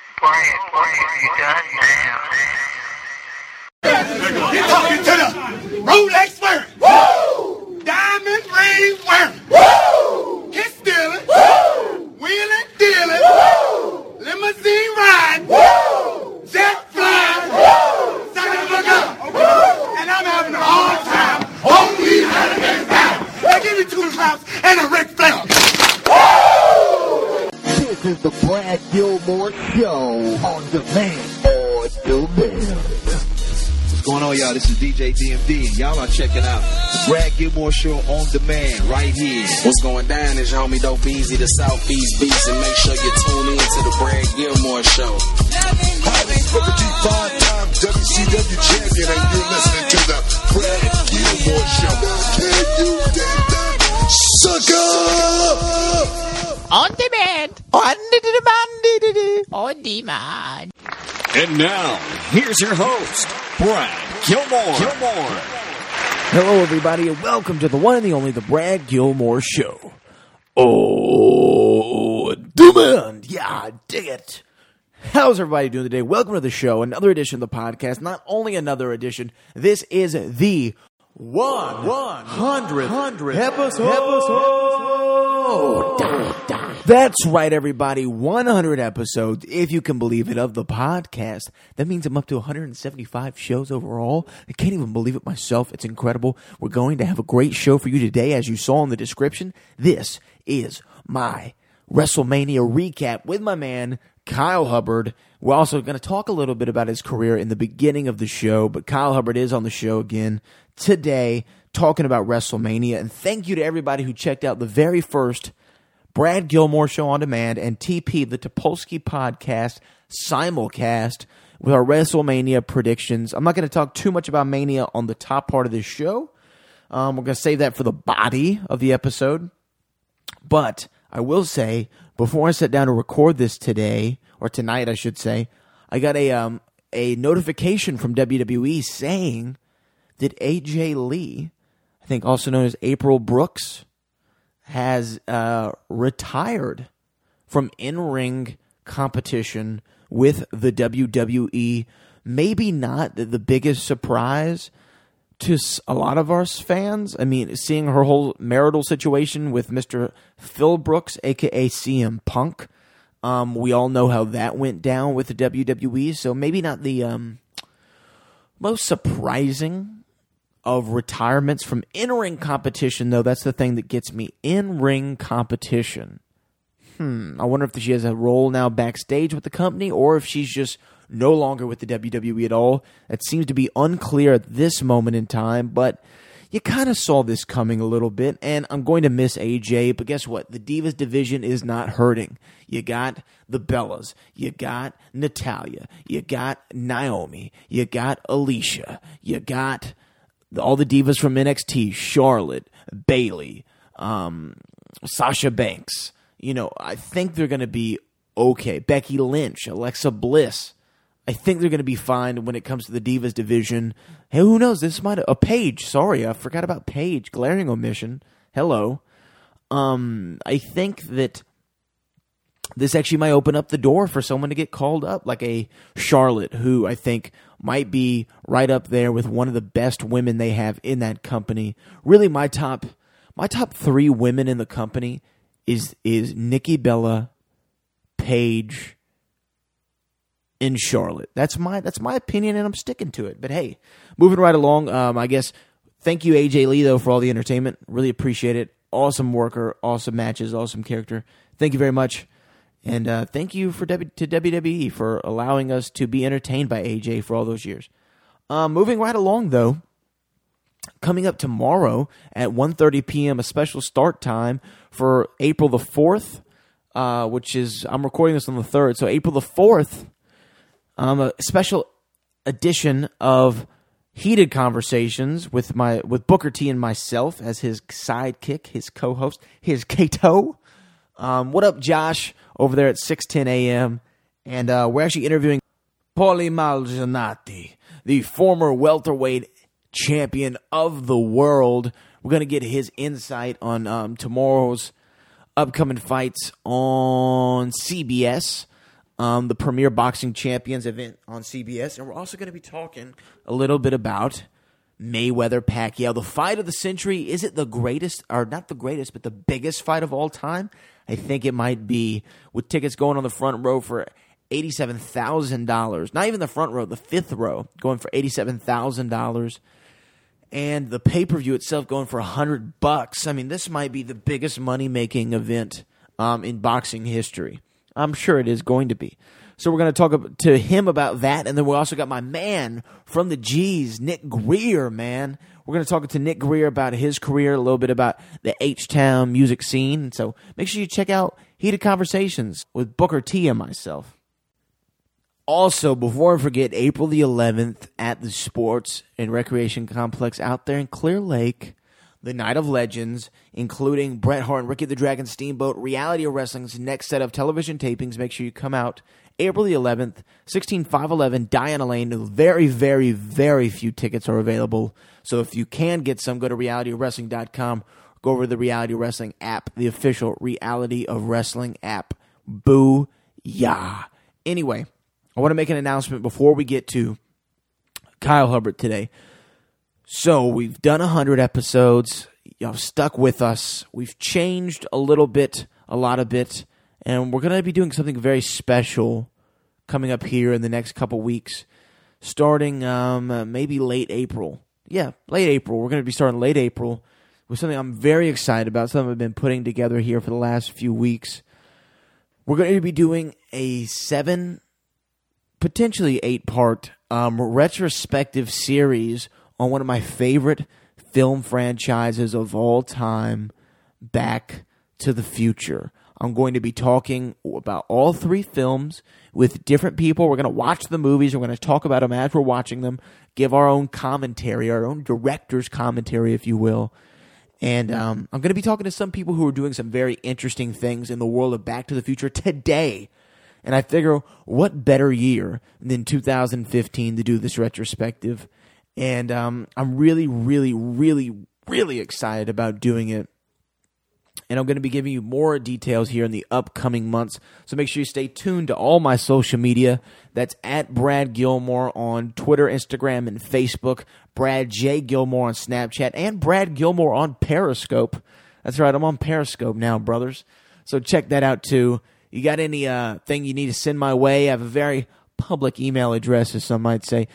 You You're talking to the Rolex wearing, woo! Diamond ring wearing, woo! Kiss stealing, woo! Wheeling dealing, woo! Limousine riding, woo! Jet flying, woo! Son of a gun, woo! And I'm having a hard time. Only having time. Now give me 2 claps and a Ric Flair. This is the Brad Gilmore Show on demand. What's going on, y'all? This is DJ DMD, and y'all are checking out the Brad Gilmore Show on demand right here. What's going down is your homie Dope Easy, the Southeast Beast, and make sure you tune in to the Brad Gilmore Show. Hi, this is Booker T, 5-time WCW champion, and you're listening to the Brad Gilmore Show. Can you dig that, sucker? On demand. On demand. On demand. And now, here's your host, Brad Gilmore. Hello, everybody, and welcome to the one and the only, the Brad Gilmore Show. Oh, demand. Yeah, dig it. How's everybody doing today? Welcome to the show, another edition of the podcast. Not only another edition, this is the 100th episode. That's right, everybody. 100 episodes, if you can believe it, of the podcast. That means I'm up to 175 shows overall. I can't even believe it myself. It's incredible. We're going to have a great show for you today, as you saw in the description. This is my WrestleMania recap with my man, Kyle Hubbard. We're also going to talk a little bit about his career in the beginning of the show, but Kyle Hubbard is on the show again today, talking about WrestleMania. And thank you to everybody who checked out the very first Brad Gilmore Show on Demand and TP, the Topolsky Podcast simulcast with our WrestleMania predictions. I'm not going to talk too much about Mania on the top part of this show. We're going to save that for the body of the episode. But I will say, before I sit down to record this today, or tonight I should say, I got a notification from WWE saying that AJ Lee, I think also known as April Brooks, has retired from in-ring competition with the WWE. Maybe not the biggest surprise to a lot of our fans. I mean, seeing her whole marital situation with Mr. Phil Brooks, a.k.a. CM Punk. We all know how that went down with the WWE, so maybe not the most surprising of retirements from in-ring competition, though. That's the thing that gets me. In-ring competition. I wonder if she has a role now backstage with the company, or if she's just no longer with the WWE at all. That seems to be unclear at this moment in time, but you kind of saw this coming a little bit, and I'm going to miss AJ, but guess what? The Divas division is not hurting. You got the Bellas, you got Natalya, you got Naomi, you got Alicia, you got all the divas from NXT, Charlotte, Bayley, Sasha Banks. You know, I think they're going to be okay. Becky Lynch, Alexa Bliss. I think they're going to be fine when it comes to the Divas division. Hey, who knows? This might Paige. Sorry, I forgot about Paige. Glaring omission. Hello. I think that this actually might open up the door for someone to get called up, like a Charlotte, who I think might be right up there with one of the best women they have in that company. Really, my top 3 women in the company is Nikki Bella, Paige, and Charlotte. That's my opinion, and I'm sticking to it. But hey, moving right along, I guess thank you AJ Lee though for all the entertainment. Really appreciate it. Awesome worker, awesome matches, awesome character. Thank you very much. And thank you to WWE for allowing us to be entertained by AJ for all those years. Moving right along, though, coming up tomorrow at 1:30 p.m., a special start time for April the 4th, which is, I'm recording this on the 3rd, so April the 4th, a special edition of Heated Conversations with Booker T and myself as his sidekick, his co-host, his Kato. What up, Josh, over there at 6:10 a.m. And we're actually interviewing Paulie Malignaggi, the former welterweight champion of the world. We're going to get his insight on tomorrow's upcoming fights on CBS. the Premier Boxing Champions event on CBS. And we're also going to be talking a little bit about Mayweather-Pacquiao, the fight of the century. Is it the greatest, or not the greatest, but the biggest fight of all time? I think it might be, with tickets going on the front row for $87,000. Not even the front row, the fifth row, going for $87,000. And the pay-per-view itself going for $100. I mean, this might be the biggest money-making event in boxing history. I'm sure it is going to be. So we're going to talk to him about that. And then we also got my man from the G's, Nick Greer, man. We're going to talk to Nick Greer about his career, a little bit about the H-Town music scene. So make sure you check out Heated Conversations with Booker T and myself. Also, before I forget, April the 11th at the Sports and Recreation Complex out there in Clear Lake, the Night of Legends, including Bret Hart and Ricky the Dragon Steamboat, Reality of Wrestling's next set of television tapings. Make sure you come out April the 11th, 16511 Diana Lane. Very, very, very few tickets are available. So if you can get some, go to realityofwrestling.com. Go over to the Reality of Wrestling app, the official Reality of Wrestling app. Boo-yah. Anyway, I want to make an announcement before we get to Kyle Hubbard today. So we've done 100 episodes. Y'all stuck with us. We've changed a little bit, a lot of bit, and we're going to be doing something very special coming up here in the next couple weeks, starting maybe late April. Yeah, late April. We're going to be starting late April with something I'm very excited about, something I've been putting together here for the last few weeks. We're going to be doing a 7, potentially 8-part retrospective series on one of my favorite film franchises of all time, Back to the Future. I'm going to be talking about all 3 films with different people. We're going to watch the movies. We're going to talk about them as we're watching them, give our own commentary, our own director's commentary, if you will. And I'm going to be talking to some people who are doing some very interesting things in the world of Back to the Future today. And I figure, what better year than 2015 to do this retrospective? And I'm really, really, really, really excited about doing it. And I'm going to be giving you more details here in the upcoming months. So make sure you stay tuned to all my social media. That's at Brad Gilmore on Twitter, Instagram, and Facebook. Brad J. Gilmore on Snapchat. And Brad Gilmore on Periscope. That's right, I'm on Periscope now, brothers. So check that out, too. You got any thing you need to send my way? I have a very public email address, as some might say.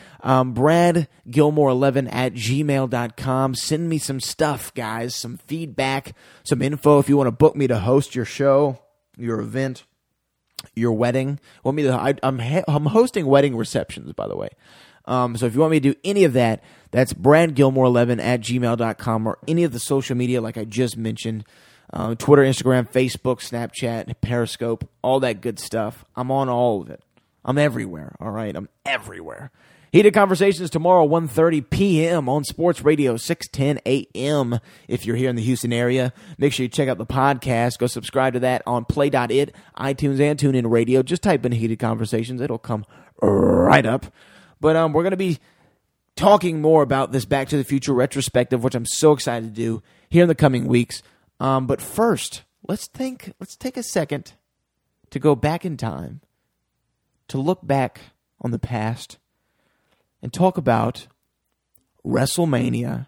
BradGilmore11@gmail.com. Send me some stuff, guys. Some feedback, some info. If you want to book me to host your show, your event, your wedding. I'm hosting wedding receptions, by the way. So if you want me to do any of that, that's BradGilmore11@gmail.com or any of the social media like I just mentioned. Twitter, Instagram, Facebook, Snapchat, Periscope, all that good stuff. I'm on all of it. I'm everywhere, all right? I'm everywhere. Heated Conversations tomorrow, 1:30 p.m. on Sports Radio, 6:10 a.m. If you're here in the Houston area, make sure you check out the podcast. Go subscribe to that on Play.it, iTunes, and TuneIn Radio. Just type in Heated Conversations. It'll come right up. But we're going to be talking more about this Back to the Future retrospective, which I'm so excited to do here in the coming weeks. But first, let's take a second to go back in time, to look back on the past, and talk about WrestleMania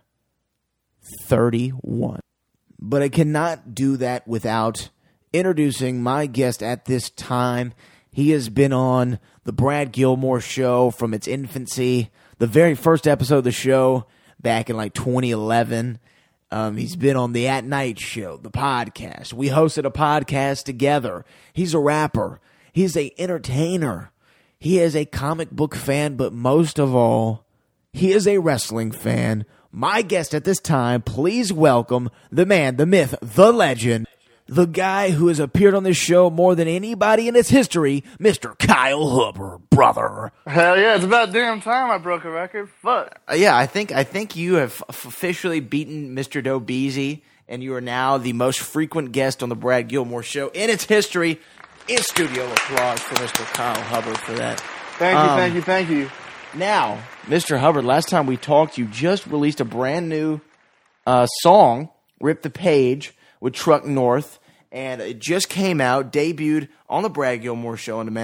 31. But I cannot do that without introducing my guest at this time. He has been on the Brad Gilmore Show from its infancy, the very first episode of the show back in like 2011. He's been on the At Night Show, the podcast. We hosted a podcast together. He's a rapper. He's an entertainer. He is a comic book fan, but most of all, he is a wrestling fan. My guest at this time, please welcome the man, the myth, the legend, the guy who has appeared on this show more than anybody in its history, Mr. Kyle Hubbard, brother. Hell yeah, it's about damn time I broke a record. Fuck. Yeah, I think you have officially beaten Mr. Dobeezy, and you are now the most frequent guest on the Brad Gilmore Show in its history. In studio applause for Mr. Kyle Hubbard for that. Thank you. Now, Mr. Hubbard, last time we talked, you just released a brand new song, Rip the Page, with Truck North, and it just came out, debuted on the Brad Gilmore Show on Demand.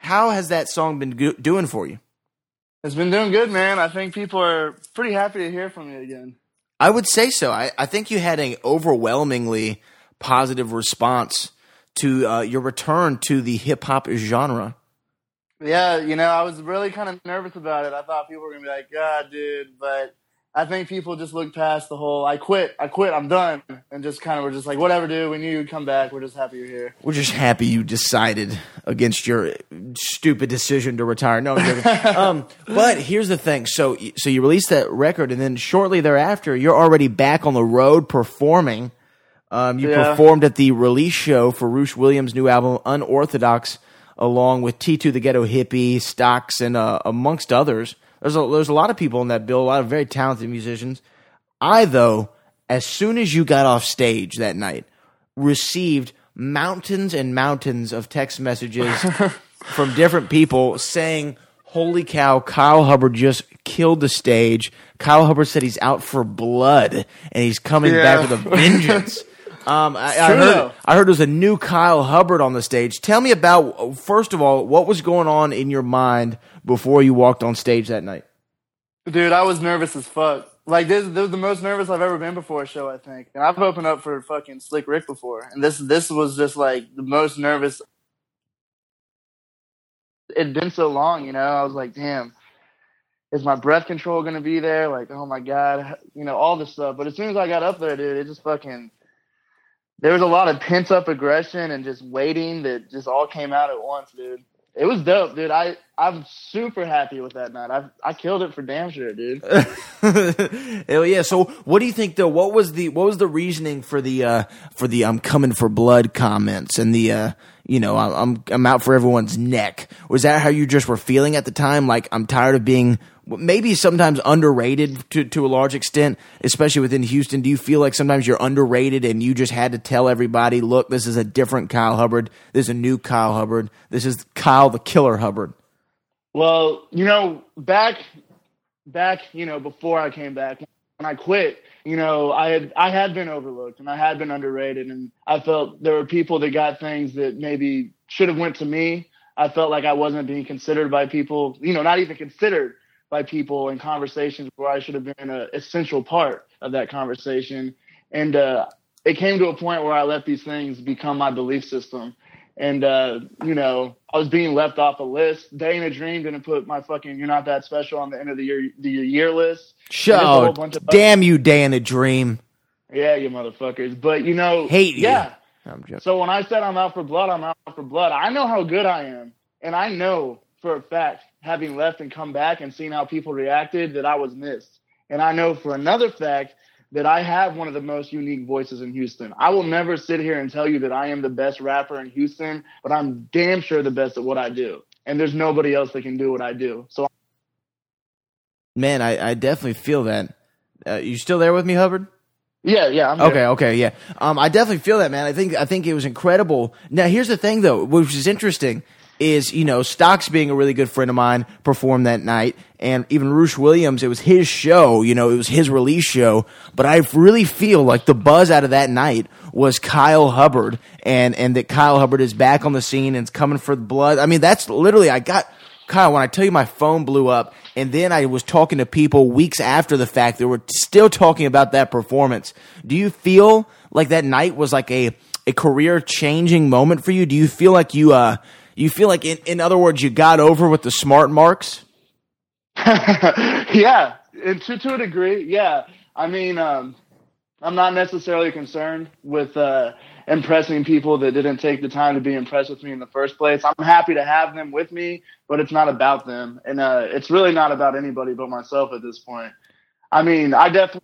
How has that song been doing for you? It's been doing good, man. I think people are pretty happy to hear from you again. I would say so. I think you had an overwhelmingly positive response to your return to the hip-hop genre. Yeah, I was really kind of nervous about it. I thought people were going to be like, God, dude, but I think people just looked past the whole, I quit, I'm done, and just kind of were just like, whatever, dude, we knew you'd come back, we're just happy you're here. We're just happy you decided against your stupid decision to retire. No, I'm joking. But here's the thing. So you released that record, and then shortly thereafter, you're already back on the road performing. You performed at the release show for Roosh Williams' new album, Unorthodox, along with T2 the Ghetto Hippie, Stocks, and amongst others. There's a lot of people in that bill, a lot of very talented musicians. I, though, as soon as you got off stage that night, received mountains and mountains of text messages from different people saying, holy cow, Kyle Hubbard just killed the stage. Kyle Hubbard said he's out for blood, and he's coming back with a vengeance. I heard there's a new Kyle Hubbard on the stage. Tell me about, first of all, what was going on in your mind before you walked on stage that night? Dude, I was nervous as fuck. Like, this was the most nervous I've ever been before a show, I think. And I've opened up for fucking Slick Rick before. And this was just, like, the most nervous. It'd been so long, I was like, damn, is my breath control going to be there? Like, oh, my God. All this stuff. But as soon as I got up there, dude, it just fucking... There was a lot of pent-up aggression and just waiting that just all came out at once, dude. It was dope, dude. I'm super happy with that night. I killed it for damn sure, dude. Hell yeah. So what do you think though? What was the reasoning for the I'm coming for blood comments and the I'm out for everyone's neck? Was that how you just were feeling at the time? Like, I'm tired of being maybe sometimes underrated to a large extent, especially within Houston. Do you feel like sometimes you're underrated and you just had to tell everybody, look, this is a different Kyle Hubbard. This is a new Kyle Hubbard. This is Kyle the Killer Hubbard. Well, back, before I came back, when I quit, I had been overlooked and I had been underrated, and I felt there were people that got things that maybe should have went to me. I felt like I wasn't being considered by people, not even considered by people in conversations where I should have been an essential part of that conversation. And it came to a point where I let these things become my belief system. And, I was being left off a list. Day in a Dream didn't put my fucking You're Not That Special on the end of the year list. Damn you, Day in a Dream. Yeah, you motherfuckers. But, hate you. Yeah. I'm joking. So when I said I'm out for blood, I'm out for blood. I know how good I am. And I know for a fact, having left and come back and seen how people reacted, that I was missed. And I know for another fact that I have one of the most unique voices in Houston. I will never sit here and tell you that I am the best rapper in Houston, but I'm damn sure the best at what I do. And there's nobody else that can do what I do. So, man, I definitely feel that. You still there with me, Hubbard? Yeah, I'm okay, yeah. I definitely feel that, man. I think it was incredible. Now, here's the thing, though, which is interesting, is, Stocks, being a really good friend of mine, performed that night, and even Roosh Williams, it was his show, it was his release show, but I really feel like the buzz out of that night was Kyle Hubbard, and that Kyle Hubbard is back on the scene and is coming for the blood. I mean, that's literally, Kyle, when I tell you my phone blew up, and then I was talking to people weeks after the fact that were still talking about that performance. Do you feel like that night was like a career-changing moment for you? Do you feel like you feel like, in other words, you got over with the smart marks? Yeah, to a degree, yeah. I mean, I'm not necessarily concerned with impressing people that didn't take the time to be impressed with me in the first place. I'm happy to have them with me, but it's not about them. And it's really not about anybody but myself at this point. I mean, I definitely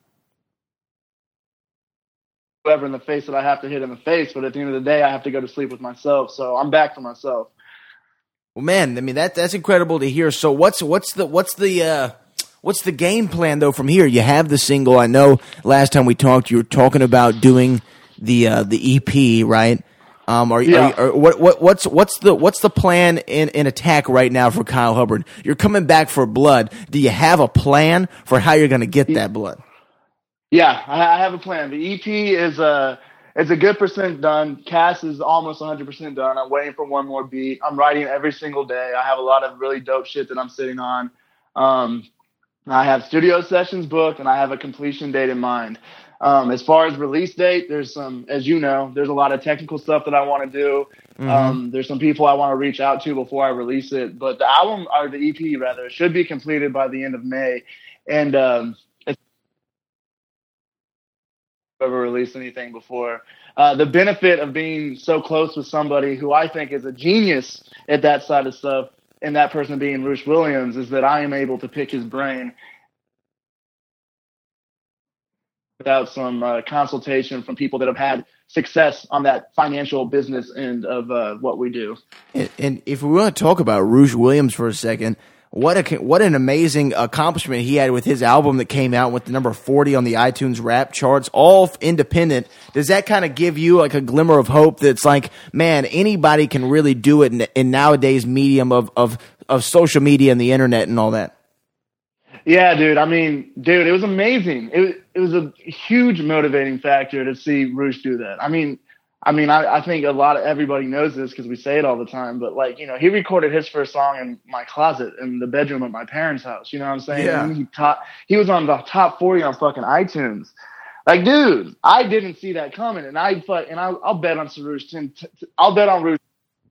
whoever in the face that I have to hit in the face, but at the end of the day, I have to go to sleep with myself. So I'm back for myself. Well, man, I mean that's incredible to hear. So what's the game plan though from here? You have the single. I know last time we talked, you were talking about doing the EP, right? What's the plan in attack right now for Kyle Hubbard? You're coming back for blood. Do you have a plan for how you're going to get that blood? Yeah, I have a plan. The EP is it's a good percent done. Cass is almost 100% done. I'm waiting for one more beat. I'm writing every single day. I have a lot of really dope shit that I'm sitting on. I have studio sessions booked, and I have a completion date in mind. As far as release date, there's some, as you know, there's a lot of technical stuff that I want to do. There's some people I want to reach out to before I release it. But the album, or the EP rather, should be completed by the end of May. And it's never released anything before. The benefit of being so close with somebody who I think is a genius at that side of stuff, and that person being Roosh Williams, is that I am able to pick his brain without some consultation from people that have had success on that financial business end of what we do. And if we want to talk about Roosh Williams for a second, what an amazing accomplishment he had with his album that came out with the number 40 on the iTunes rap charts, all independent. Does that kind of give you like a glimmer of hope that's like, man, anybody can really do it in nowadays medium of social media and the internet and all that? Yeah, dude. I mean, it was amazing. It was a huge motivating factor to see Roosh do that. I think everybody knows this because we say it all the time, but like, you know, he recorded his first song in my closet in the bedroom of my parents' house. You know what I'm saying? Yeah. And he was on the top 40 on fucking iTunes. Like, dude, I didn't see that coming, and I'll bet on Roosh. I'll bet on Roosh.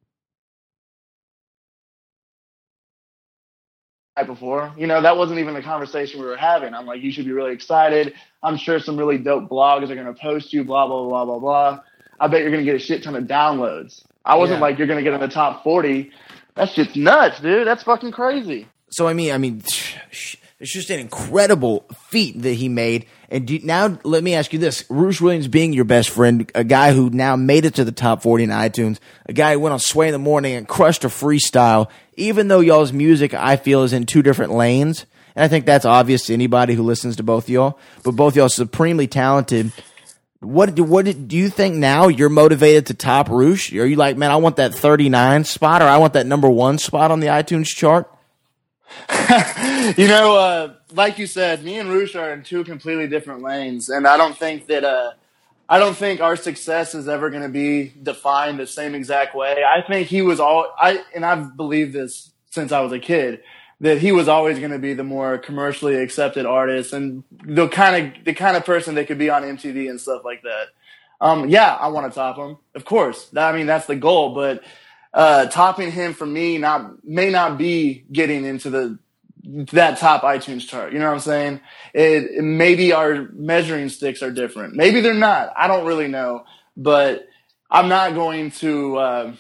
Before, you know, that wasn't even the conversation we were having. I'm like, you should be really excited. I'm sure some really dope blogs are going to post you, blah, blah, blah, blah, blah. I bet you're going to get a shit ton of downloads. I wasn't like, you're going to get in the top 40. That shit's nuts, dude. That's fucking crazy. So, I mean, it's just an incredible feat that he made. And now let me ask you this. Roosh Williams being your best friend, a guy who now made it to the top 40 in iTunes, a guy who went on Sway in the Morning and crushed a freestyle, even though y'all's music, I feel, is in two different lanes. And I think that's obvious to anybody who listens to both y'all. But both y'all supremely talented. What do you think now you're motivated to top Roosh? Are you like, man, I want that 39 spot, or I want that number 1 spot on the iTunes chart? You know, like you said, me and Roosh are in two completely different lanes, and I don't think our success is ever going to be defined the same exact way. I think he was and I've believed this since I was a kid, that he was always going to be the more commercially accepted artist and the kind of person that could be on MTV and stuff like that. Yeah, I want to top him, of course. That's the goal, but topping him for me may not be getting into that top iTunes chart. You know what I'm saying? Maybe our measuring sticks are different. Maybe they're not. I don't really know. But I'm not going to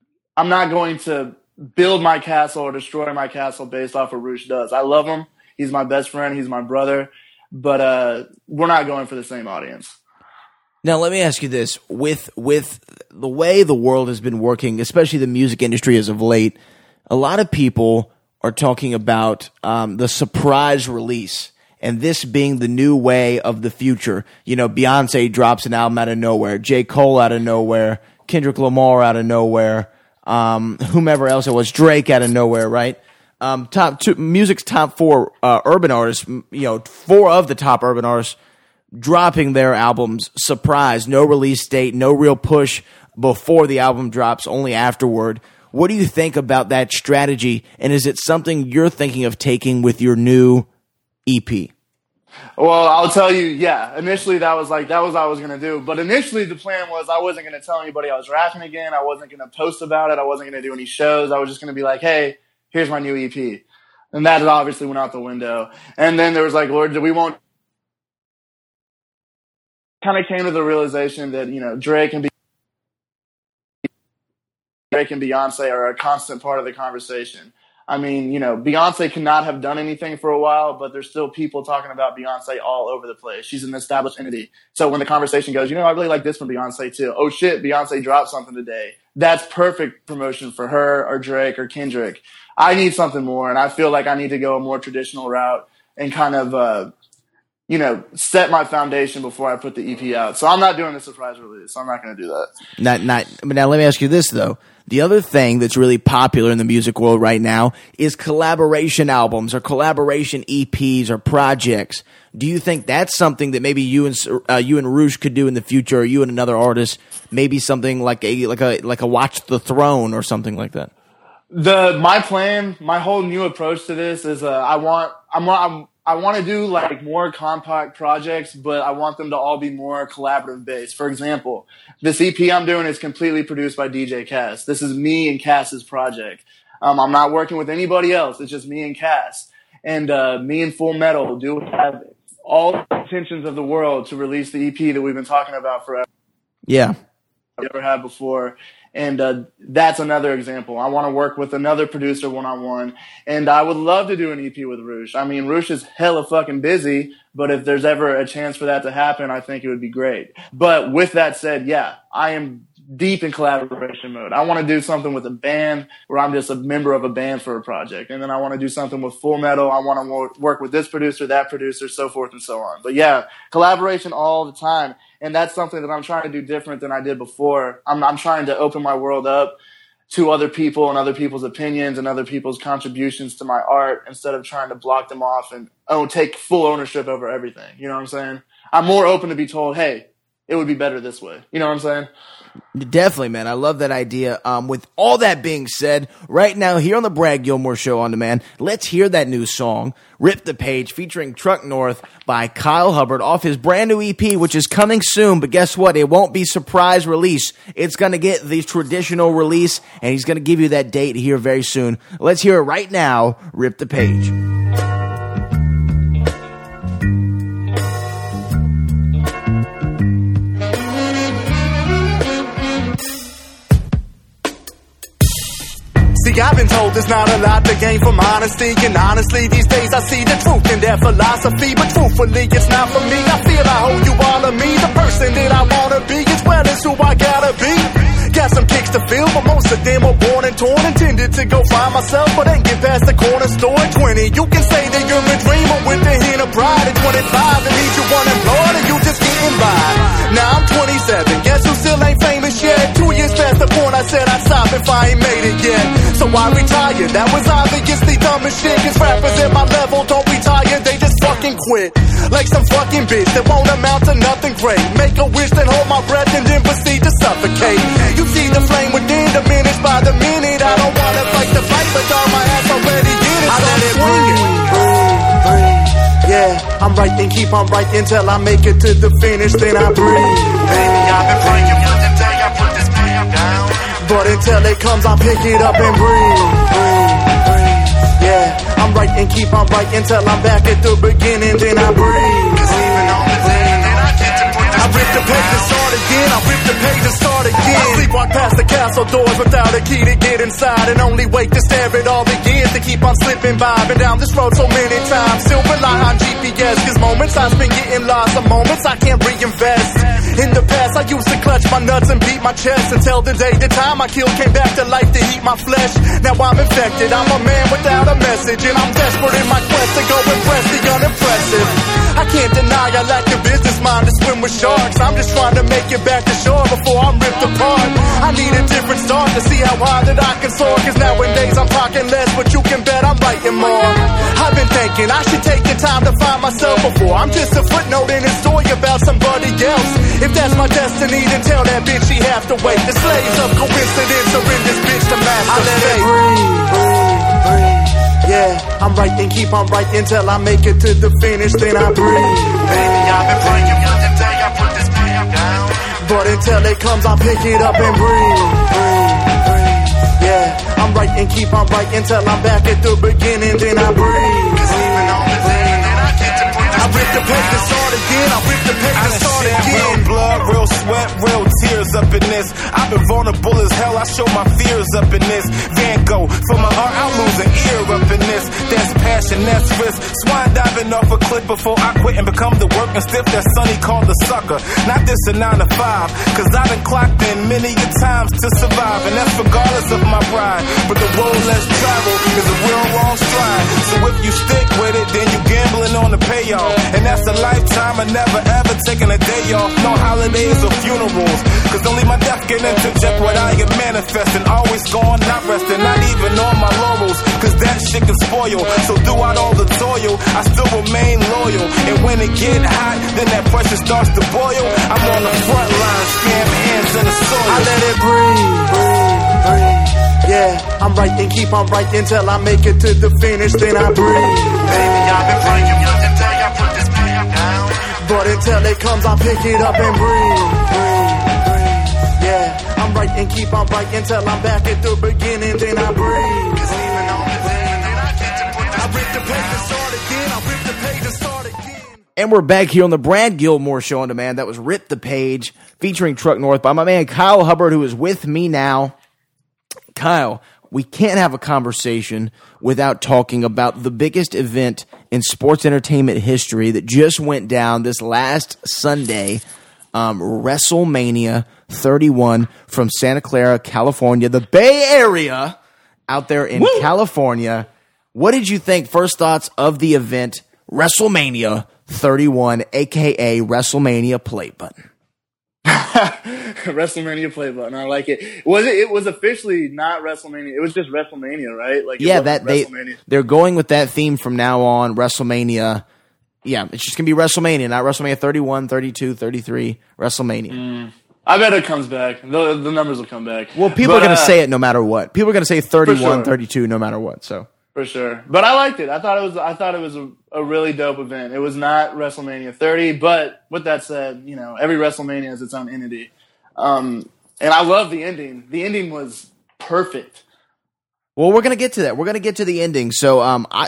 build my castle or destroy my castle based off what Roosh does. I love him. He's my best friend. He's my brother. But we're not going for the same audience. Now, let me ask you this. With the way the world has been working, especially the music industry as of late, a lot of people are talking about the surprise release, and this being the new way of the future. You know, Beyonce drops an album out of nowhere, J. Cole out of nowhere, Kendrick Lamar out of nowhere, whomever else it was, Drake out of nowhere, right? Music's top 4 urban artists, you know, 4 of the top urban artists dropping their albums surprise, no release date, no real push before the album drops, only afterward. What do you think about that strategy, and is it something you're thinking of taking with your new EP? Well, I'll tell you, yeah. Initially, that was what I was going to do. But initially, the plan was I wasn't going to tell anybody I was rapping again. I wasn't going to post about it. I wasn't going to do any shows. I was just going to be like, hey, here's my new EP. And that obviously went out the window. And then there was like, Lord, we won't. Kind of came to the realization that, you know, Drake and Beyonce are a constant part of the conversation. I mean, you know, Beyonce cannot have done anything for a while, but there's still people talking about Beyonce all over the place. She's an established entity. So when the conversation goes, you know, I really like this from Beyonce too. Oh shit, Beyonce dropped something today. That's perfect promotion for her or Drake or Kendrick. I need something more, and I feel like I need to go a more traditional route and kind of, you know, set my foundation before I put the EP out. So I'm not doing a surprise release. I'm not going to do that. But now let me ask you this though. The other thing that's really popular in the music world right now is collaboration albums or collaboration EPs or projects. Do you think that's something that maybe you and Roosh could do in the future, or you and another artist, maybe something like a Watch the Throne or something like that? My plan, my whole new approach to this is I want to do like more compact projects, but I want them to all be more collaborative based. For example, this EP I'm doing is completely produced by DJ Cass. This is me and Cass's project. I'm not working with anybody else. It's just me and Cass. And me and Full Metal do have all the intentions of the world to release the EP that we've been talking about forever. Yeah. We ever had before. And that's another example. I want to work with another producer one-on-one, and I would love to do an EP with Roosh. I mean, Roosh is hella fucking busy, but if there's ever a chance for that to happen, I think it would be great. But with that said, yeah, I am deep in collaboration mode. I want to do something with a band where I'm just a member of a band for a project. And then I want to do something with Full Metal. I want to work with this producer, that producer, so forth and so on. But yeah, collaboration all the time. And that's something that I'm trying to do different than I did before. I'm trying to open my world up to other people and other people's opinions and other people's contributions to my art instead of trying to block them off and take full ownership over everything. You know what I'm saying? I'm more open to be told, hey, it would be better this way. You know what I'm saying? Definitely, man. I love that idea. With all that being said, right now here on the Brad Gilmore Show on Demand, let's hear that new song, Rip the Page, featuring Truck North by Kyle Hubbard off his brand new EP, which is coming soon. But guess what? It won't be surprise release. It's going to get the traditional release, and he's going to give you that date here very soon. Let's hear it right now, Rip the Page. I've been told there's not a lot to gain from honesty, and honestly these days I see the truth in their philosophy, but truthfully it's not for me. I feel I owe you all of me, the person that I wanna be as well as who I gotta be. Got some kicks to fill, but most of them are worn and torn. Intended to go find myself, but ain't get past the corner store at 20. You can say that you're a dreamer with a hint of pride. At 25, it means you unemployed and you just getting by. Now I'm 27, guess who still ain't famous yet? 2 years past the point I said I'd stop if I ain't made it yet. So I retired, that was obviously dumb as shit. Cause rappers at my level don't retire, they just fucking quit. Like some fucking bitch that won't amount to nothing great. Make a wish, then hold my breath and then proceed to suffocate. You see the flame within, diminished by the minute. I don't wanna fight the fight, but all my ass already in it. I let it breathe. Yeah, I'm right, then keep on right until I make it to the finish, then I breathe. Baby, I've been praying for the day I put this pen down. But until it comes, I'll pick it up and breathe. Yeah, I'm right and keep on right until I'm back at the beginning, then I breathe. Cause even on the day that I get to put this I rip the page and start again, I rip the page and start again. I sleepwalk past the castle doors without a key to get inside, and only wait to stare it all begins to keep on slipping by. Been down this road so many times, still rely on GPS. Cause moments I spend getting lost, some moments I can't reinvest. In the past I used to clutch my nuts and beat my chest until the day the time I killed came back to life to eat my flesh. Now I'm infected, I'm a man without a message, and I'm desperate in my quest to go impress the unimpressive. I can't deny I lack the business mind to swim with sharks. I'm just trying to make it back to shore before I'm ripped apart. I need a different start to see how high that I can soar. Cause nowadays I'm talking less, but you can bet I'm writing more. I've been thinking I should take the time to find myself before I'm just a footnote in a story about somebody else. If that's my destiny, then tell that bitch she have to wait. The slaves of coincidence are in this bitch to master. I let it breathe. Yeah, I'm right, then keep on right until I make it to the finish, then I breathe. Baby, I've been praying for the day I put this pen down. But until it comes, I'll pick it up and breathe. Yeah, I'm right and keep on right until I'm back at the beginning, then I breathe. Cause even on the day that I get to put this I rip the page and start again, I rip the page and start again. Real blood, real sweat, real tears up in this. I've been vulnerable as hell, I show my fears up in this. Van Gogh, for my art, I'll lose an ear up in this. That's passion, that's risk. Swine diving off a cliff before I quit and become the working stiff that Sonny called the sucker. Not this a 9 to 5, cause I done clocked in many a times to survive, and that's regardless of my pride. But the road less traveled is a real long stride. So if you stick with it, then you gambling on the payoff, and that's a lifetime of never ever never taking a day off, no holidays or funerals. Cause only my death can interject what I am manifesting. Always gone, not resting, not even on my laurels. Cause that shit can spoil. So throughout all the toil, I still remain loyal. And when it get hot, then that pressure starts to boil. I'm on the front line, spam hands in the soil. I let it breathe. Yeah, I'm right and keep on right until I make it to the finish, then I breathe. Baby, I've been praying for the day I put this pen down. But until it comes, I pick it up and breathe. Yeah, I'm right and keep on right until I'm back at the beginning, then I breathe. Cause even on the day that I get to put this, I rip the page and start again. I rip the page and start again. And we're back here on the Brad Gilmore Show on Demand. That was Rip the Page featuring Truck North by my man Kyle Hubbard, who is with me now. Kyle, we can't have a conversation without talking about the biggest event in sports entertainment history that just went down this last Sunday, WrestleMania 31 from Santa Clara, California, the Bay Area out there in California. What did you think? First thoughts of the event, WrestleMania 31, a.k.a. WrestleMania Play Button. WrestleMania Play Button. I like it. It was officially not WrestleMania. It was just WrestleMania, right? Like they're going with that theme from now on. WrestleMania. Yeah, it's just gonna be WrestleMania, not WrestleMania 31, 32, 33. WrestleMania. I bet it comes back. The numbers will come back. Well, people are gonna say it no matter what. People are gonna say 31, 32, no matter what. So. For sure. But I liked it. I thought it was a really dope event. It was not WrestleMania 30, but with that said, every WrestleMania has its own entity. And I love the ending. The ending was perfect. Well, we're gonna get to that. We're gonna get to the ending. So,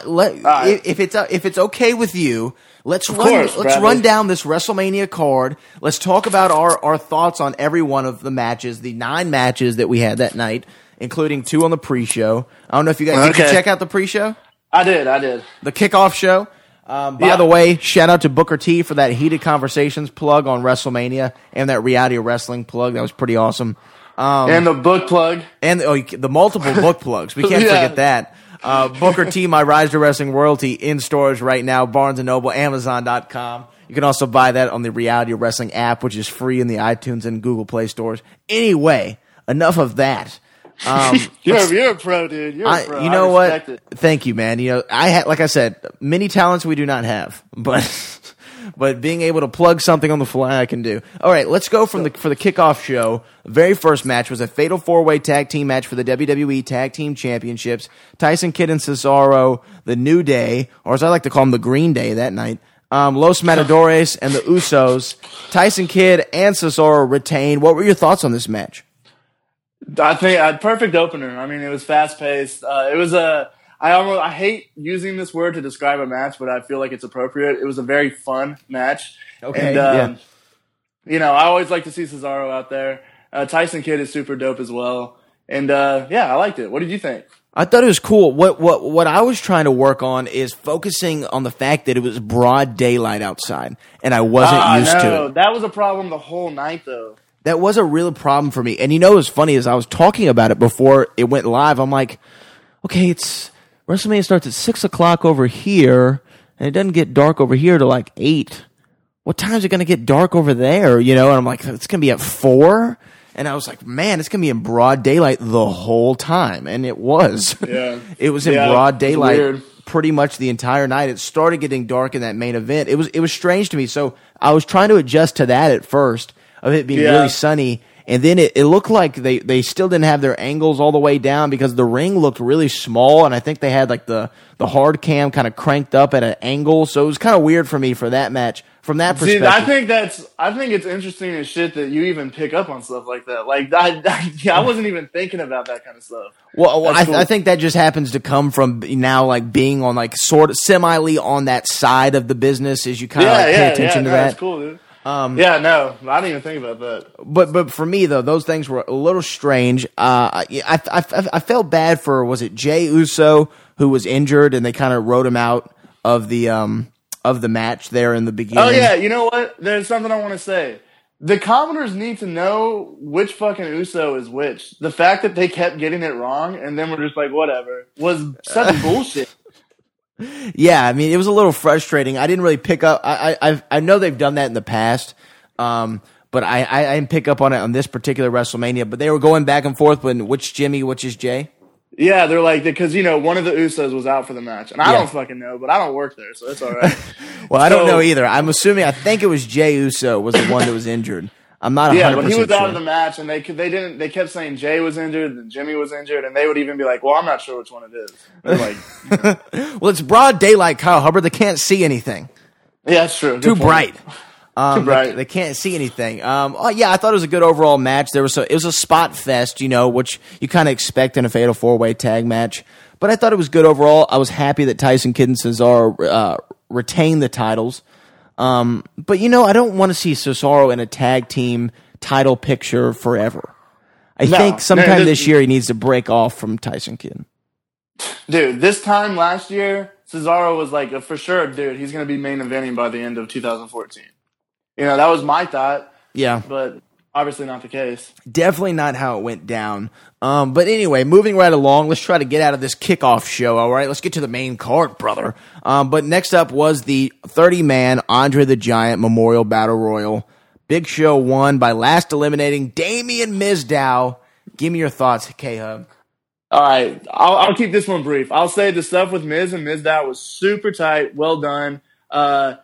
if it's okay with you, let's run down this WrestleMania card. Let's talk about our thoughts on every one of the matches, the 9 matches that we had that night, including 2 on the pre-show. I don't know if you guys did you check out the pre-show? I did. The kickoff show. By the way, shout out to Booker T for that Heated Conversations plug on WrestleMania and that Reality Wrestling plug. That was pretty awesome. And the book plug. And the multiple book plugs. We can't forget that. Booker T, my Rise to Wrestling royalty, in stores right now, Barnes & Noble, Amazon.com. You can also buy that on the Reality Wrestling app, which is free in the iTunes and Google Play stores. Anyway, enough of that. You're a pro, dude. You're a pro. You know what? Thank you, man. Like I said, many talents we do not have, but being able to plug something on the fly, I can do. All right, let's go for the kickoff show. The very first match was a fatal 4-way tag team match for the WWE Tag Team Championships. Tyson Kidd and Cesaro, the New Day, or as I like to call them, the Green Day that night. Los Matadores and the Usos. Tyson Kidd and Cesaro retained. What were your thoughts on this match? I think a perfect opener. I mean, it was fast paced. I hate using this word to describe a match, but I feel like it's appropriate. It was a very fun match. Okay. And, I always like to see Cesaro out there. Tyson Kidd is super dope as well. And, I liked it. What did you think? I thought it was cool. What I was trying to work on is focusing on the fact that it was broad daylight outside, and I wasn't used to it. That was a problem the whole night, though. That was a real problem for me. And it was funny, as I was talking about it before it went live, I'm like, okay, WrestleMania starts at 6 o'clock over here, and it doesn't get dark over here till like 8. What time is it going to get dark over there? And I'm like, it's going to be at 4? And I was like, man, it's going to be in broad daylight the whole time. And it was. Yeah. It was in broad daylight pretty much the entire night. It started getting dark in that main event. It was strange to me. So I was trying to adjust to that at first, of it being really sunny, and then it looked like they still didn't have their angles all the way down because the ring looked really small, and I think they had like the hard cam kind of cranked up at an angle, so it was kind of weird for me for that match from that perspective. I think it's interesting as shit that you even pick up on stuff like that. Like I wasn't even thinking about that kind of stuff. Well, I think that just happens to come from now like being on like sort of semi on that side of the business as you kind of pay attention to that. That's cool, dude. I didn't even think about that. But for me though, those things were a little strange. I felt bad for, was it Jey Uso who was injured and they kind of wrote him out of the match there in the beginning. Oh yeah, you know what? There's something I want to say. The commenters need to know which fucking Uso is which. The fact that they kept getting it wrong and then we're just like whatever was such bullshit. Yeah, I mean, it was a little frustrating. I didn't really pick up. I know they've done that in the past, but I didn't pick up on it on this particular WrestleMania. But they were going back and forth when which Jimmy, which is Jay. Yeah, they're like, because, one of the Usos was out for the match. And I don't fucking know, but I don't work there, so it's all right. Well, I don't know either. I think it was Jay Uso was the one that was injured. I'm not 100% Yeah, but he was sure. out of the match, and they kept saying Jay was injured and Jimmy was injured, and they would even be like, well, I'm not sure which one it is. They're like, Well, it's broad daylight, Kyle Hubbard. They can't see anything. Yeah, that's true. Too bright. Too bright. They can't see anything. I thought it was a good overall match. It was a spot fest, which you kind of expect in a Fatal 4-Way tag match. But I thought it was good overall. I was happy that Tyson Kidd and Cesaro retained the titles. But I don't want to see Cesaro in a tag team title picture forever. I think sometime this year he needs to break off from Tyson Kidd. Dude, this time last year, Cesaro was like, for sure, dude, he's going to be main eventing by the end of 2014. That was my thought. Yeah. But obviously not the case. Definitely not how it went down. But anyway, moving right along, let's try to get out of this kickoff show, all right? Let's get to the main card, brother. But next up was the 30-man Andre the Giant Memorial Battle Royal. Big Show won by last eliminating Damien Mizdow. Give me your thoughts, K-Hub. All right, I'll keep this one brief. I'll say the stuff with Miz and Mizdow was super tight, well done. I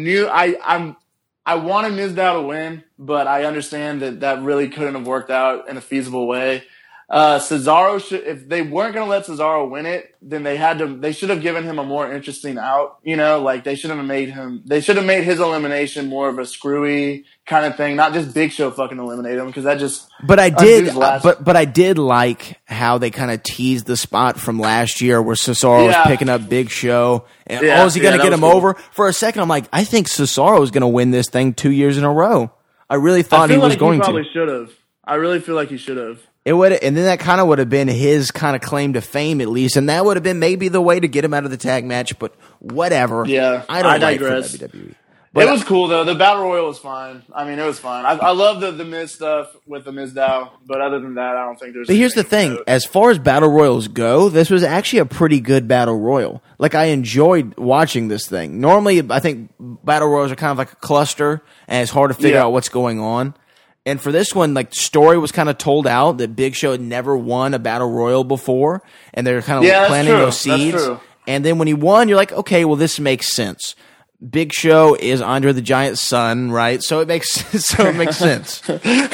wanted Mizdow to win, but I understand that really couldn't have worked out in a feasible way. Cesaro if they weren't going to let Cesaro win it, then they should have given him a more interesting out, like they should have made his elimination more of a screwy kind of thing, not just Big Show fucking eliminate him, because that just. But I did like how they kind of teased the spot from last year where Cesaro was picking up Big Show, and is he going to get him over? For a second, I'm like, I think Cesaro is going to win this thing 2 years in a row. I really thought he was going to. Probably should have. I really feel like he should have. It would, and then that kind of would have been his kind of claim to fame, at least, and that would have been maybe the way to get him out of the tag match. But whatever. Yeah, I digress. Like for WWE. But it was cool though. The Battle Royal was fine. I mean, it was fine. I love the Miz stuff with the Mizdow, but other than that, I don't think there's. But here's the thing: as far as Battle Royals go, this was actually a pretty good Battle Royal. Like, I enjoyed watching this thing. Normally, I think Battle Royals are kind of like a cluster, and it's hard to figure out what's going on. And for this one, like, the story was kind of told out that Big Show had never won a Battle Royal before, and they're kind of planting those seeds. That's true. And then when he won, you're like, okay, well, this makes sense. Big Show is Andre the Giant's son, right? So it makes sense.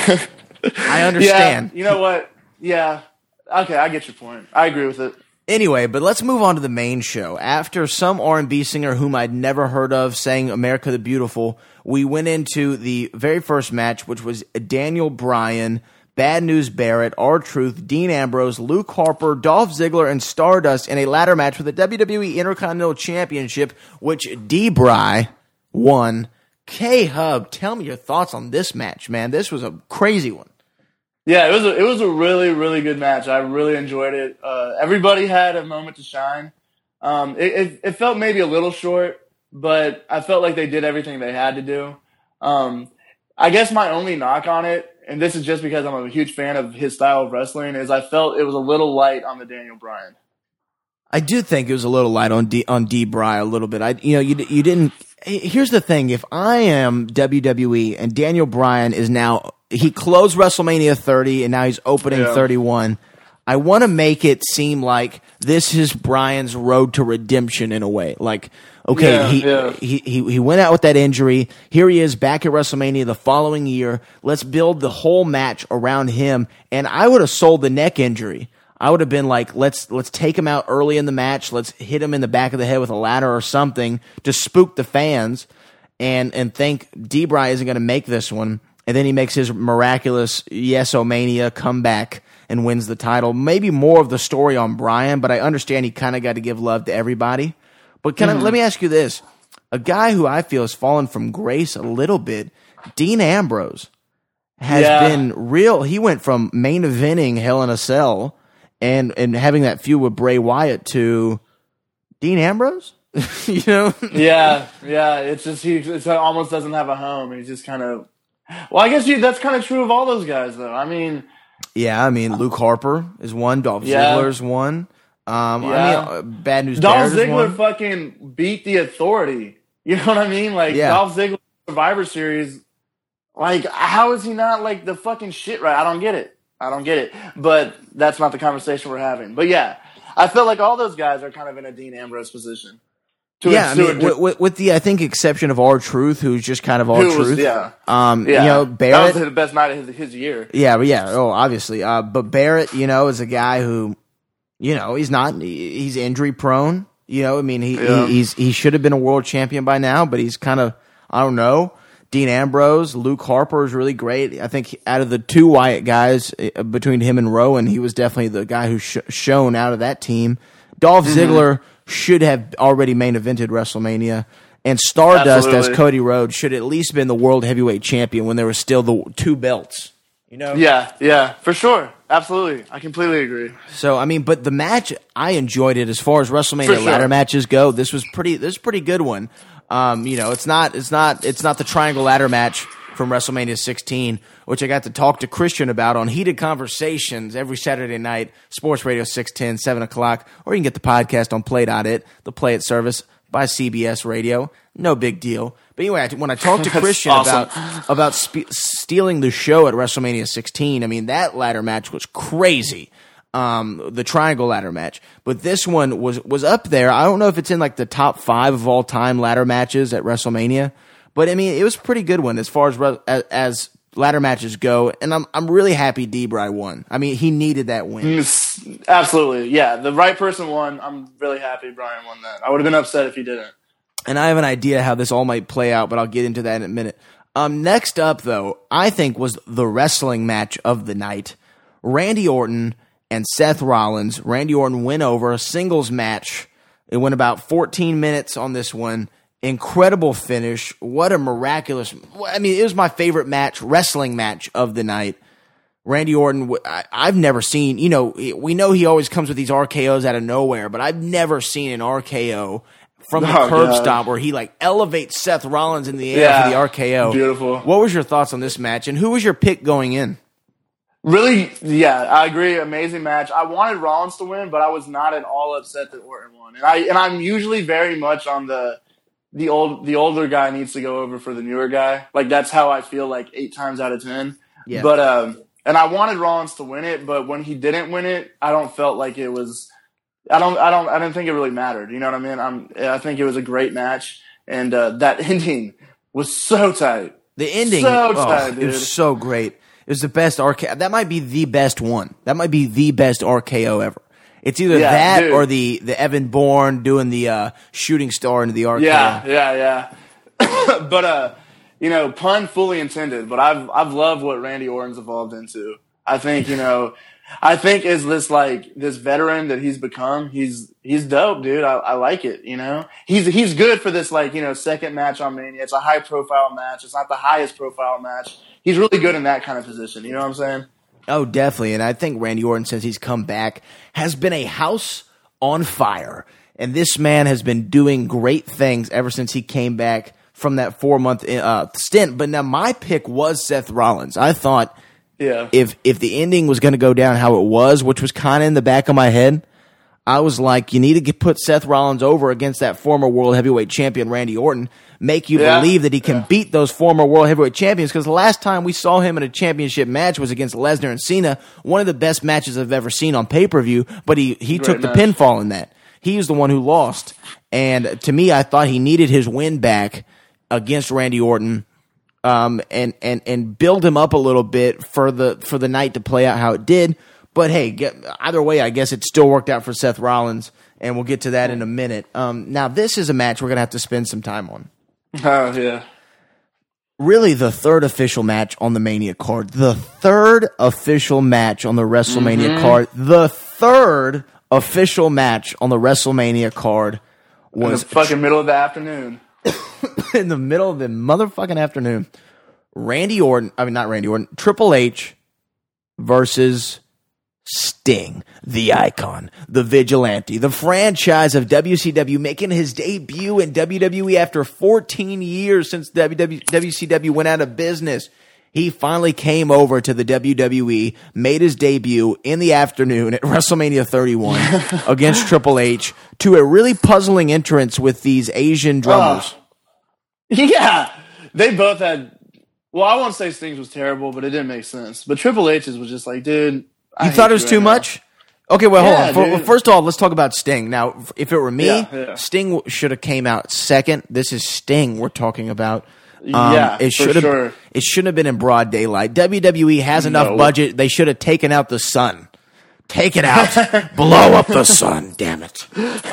I understand. Yeah, you know what? Yeah. Okay, I get your point. I agree with it. Anyway, but let's move on to the main show. After some R&B singer whom I'd never heard of sang America the Beautiful, we went into the very first match, which was Daniel Bryan, Bad News Barrett, R-Truth, Dean Ambrose, Luke Harper, Dolph Ziggler, and Stardust in a ladder match for the WWE Intercontinental Championship, which D-Bry won. K-Hub, tell me your thoughts on this match, man. This was a crazy one. Yeah, it was a really, really good match. I really enjoyed it. Everybody had a moment to shine. It felt maybe a little short, but I felt like they did everything they had to do. I guess my only knock on it, and this is just because I'm a huge fan of his style of wrestling, is I felt it was a little light on the Daniel Bryan. I do think it was a little light on D-Bry a little bit. You didn't. Here's the thing: if I am WWE and Daniel Bryan is now, he closed WrestleMania 30 and now he's opening 31. I want to make it seem like this is Bryan's road to redemption in a way. Like, okay, he went out with that injury. Here he is back at WrestleMania the following year. Let's build the whole match around him. And I would have sold the neck injury. I would have been like, let's take him out early in the match. Let's hit him in the back of the head with a ladder or something to spook the fans and think D-Bry isn't going to make this one. And then he makes his miraculous Yes-O-Mania comeback and wins the title. Maybe more of the story on Bryan, but I understand he kind of got to give love to everybody. But let me ask you this. A guy who I feel has fallen from grace a little bit, Dean Ambrose, has been real. He went from main eventing Hell in a Cell and having that feud with Bray Wyatt to Dean Ambrose? You know? Yeah. It's just it almost doesn't have a home. He's just kind of. Well, I guess that's kind of true of all those guys, though. I mean, Luke Harper is one. Dolph Ziggler is one. I mean, Bad News Dolph Bears Ziggler won. fucking beat the Authority. You know what I mean? Like, Dolph Ziggler Survivor Series, like, how is he not, like, the fucking shit right? I don't get it. But that's not the conversation we're having. But, yeah, I feel like all those guys are kind of in a Dean Ambrose position. I mean, with the, I think, exception of R-Truth, who's just kind of R-Truth. You know, Barrett. That was the best night of his year. Oh, obviously. But Barrett, you know, is a guy who, you know, he's injury prone. You know, I mean, he should have been a world champion by now, but he's kind of, I don't know. Dean Ambrose, Luke Harper is really great. I think out of the two Wyatt guys, between him and Rowan, he was definitely the guy who shone out of that team. Dolph Ziggler should have already main evented WrestleMania, and Stardust as Cody Rhodes should at least been the world heavyweight champion when there was still the two belts. You know? Yeah, for sure. Absolutely. I completely agree. So, I mean, but the match, I enjoyed it as far as WrestleMania ladder matches go. This was a pretty good one. You know, it's not the triangle ladder match from WrestleMania 16, which I got to talk to Christian about on Heated Conversations every Saturday night, Sports Radio 610, 7 o'clock, or you can get the podcast on Play.it, the Play It service by CBS Radio. No big deal. But anyway, when I talked to Christian about stealing the show at WrestleMania 16, I mean, that ladder match was crazy. The triangle ladder match. But this one was up there. I don't know if it's in like the top 5 of all time ladder matches at WrestleMania. But I mean, it was a pretty good one as far as ladder matches go, and I'm really happy D-Bry won. I mean, he needed that win. Absolutely, yeah. The right person won. I'm really happy Brian won that. I would have been upset if he didn't. And I have an idea how this all might play out, but I'll get into that in a minute. Next up, though, I think was the wrestling match of the night. Randy Orton and Seth Rollins. Randy Orton went over a singles match. It went about 14 minutes on this one. Incredible finish. What a miraculous... I mean, it was my favorite wrestling match of the night. Randy Orton, I've never seen... You know, we know he always comes with these RKOs out of nowhere, but I've never seen an RKO from the curb stop where he, like, elevates Seth Rollins in the air for the RKO. Beautiful. What was your thoughts on this match, and who was your pick going in? Really, yeah, I agree. Amazing match. I wanted Rollins to win, but I was not at all upset that Orton won. And I'm usually very much on the older guy needs to go over for the newer guy. Like, that's how I feel like 8 times out of 10. Yeah. But and I wanted Rollins to win it, but when he didn't win it, I don't felt like it was. I didn't think it really mattered. You know what I mean? I think it was a great match, and that ending was so tight. The ending, tight, dude. It was so great. It was the best RKO. That might be the best one. That might be the best RKO ever. It's either that or the Evan Bourne doing the shooting star into the RKO. Yeah. But you know, pun fully intended. But I've loved what Randy Orton's evolved into. I think as this veteran that he's become, he's dope, dude. I like it. You know, he's good for this, like, you know, second match on Mania. It's a high profile match. It's not the highest profile match. He's really good in that kind of position. You know what I'm saying? Oh, definitely. And I think Randy Orton, since he's come back, has been a house on fire. And this man has been doing great things ever since he came back from that 4-month stint. But now my pick was Seth Rollins. I thought if the ending was going to go down how it was, which was kind of in the back of my head, I was like, you need to put Seth Rollins over against that former world heavyweight champion, Randy Orton. Make you believe that he can beat those former world heavyweight champions, because the last time we saw him in a championship match was against Lesnar and Cena, one of the best matches I've ever seen on pay-per-view, but he took the pinfall in that. He was the one who lost, and to me, I thought he needed his win back against Randy Orton, and build him up a little bit for the night to play out how it did. But hey, either way, I guess it still worked out for Seth Rollins, and we'll get to that in a minute. Now, this is a match we're going to have to spend some time on. Oh, yeah. Really, the third official match on the Mania card. The third official match on the WrestleMania card. The third official match on the WrestleMania card was... in the fucking middle of the afternoon. In the middle of the motherfucking afternoon. Triple H versus Sting, the icon, the vigilante, the franchise of WCW, making his debut in WWE after 14 years since WCW went out of business. He finally came over to the WWE, made his debut in the afternoon at WrestleMania 31 against Triple H to a really puzzling entrance with these Asian drummers. Yeah, they both had. Well, I won't say Sting's was terrible, but it didn't make sense. But Triple H's was just like, dude, you thought it was too much? Okay, well, hold on. Dude. First of all, let's talk about Sting. Now, if it were me, Yeah. Sting should have came out second. This is Sting we're talking about. It should have. Sure. It shouldn't have been in broad daylight. WWE has enough budget. They should have taken out the sun. Take it out. Blow up the sun. Damn it.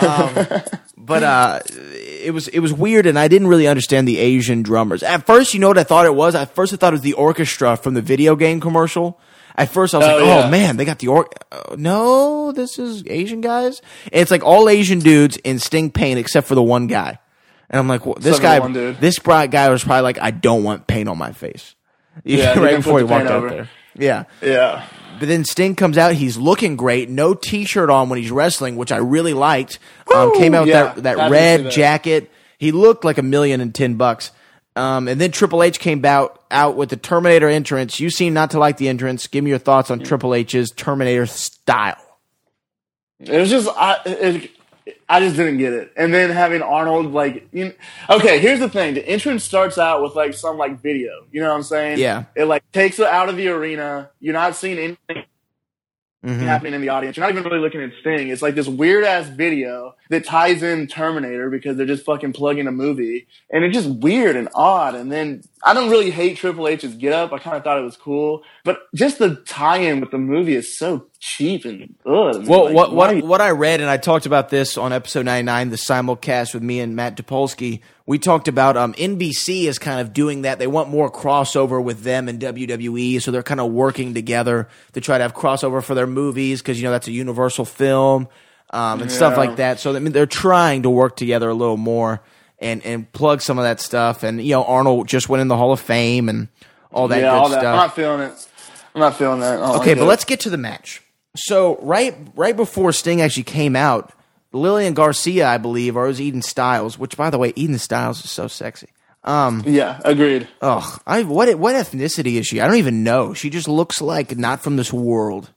But it was weird, and I didn't really understand the Asian drummers. At first, you know what I thought it was? At first, I thought it was the orchestra from the video game commercial. At first, I was oh man, they got the no, this is Asian guys. And it's like all Asian dudes in Sting paint except for the one guy. And I'm like, well, this guy was probably like, I don't want paint on my face. Yeah, right before he walked out over there. Yeah. Yeah. But then Sting comes out. He's looking great. No T-shirt on when he's wrestling, which I really liked. Came out with that red jacket. He looked like $1,010,000. And then Triple H came out with the Terminator entrance. You seem not to like the entrance. Give me your thoughts on Triple H's Terminator style. It was just I just didn't get it. And then having Arnold okay, here's the thing. The entrance starts out with like some like video. You know what I'm saying? Yeah. It like takes it out of the arena. You're not seeing anything happening in the audience. You're not even really looking at Sting. It's like this weird ass video that ties in Terminator because they're just fucking plugging a movie. And it's just weird and odd. And then I don't really hate Triple H's get up. I kind of thought it was cool. But just the tie-in with the movie is so cheap and ugh. Well, what I read, and I talked about this on episode 99, the simulcast with me and Matt Topolsky, we talked about NBC is kind of doing that. They want more crossover with them and WWE, so they're kind of working together to try to have crossover for their movies because, that's a Universal film and stuff like that. So, I mean, they're trying to work together a little more and plug some of that stuff. And, Arnold just went in the Hall of Fame and all that good stuff. I'm not feeling it. I'm not feeling that. Okay, but let's get to the match. So, right before Sting actually came out, Lillian Garcia, I believe, or it was Eden Styles, which, by the way, Eden Styles is so sexy. Yeah, agreed. Ugh, what ethnicity is she? I don't even know. She just looks like not from this world.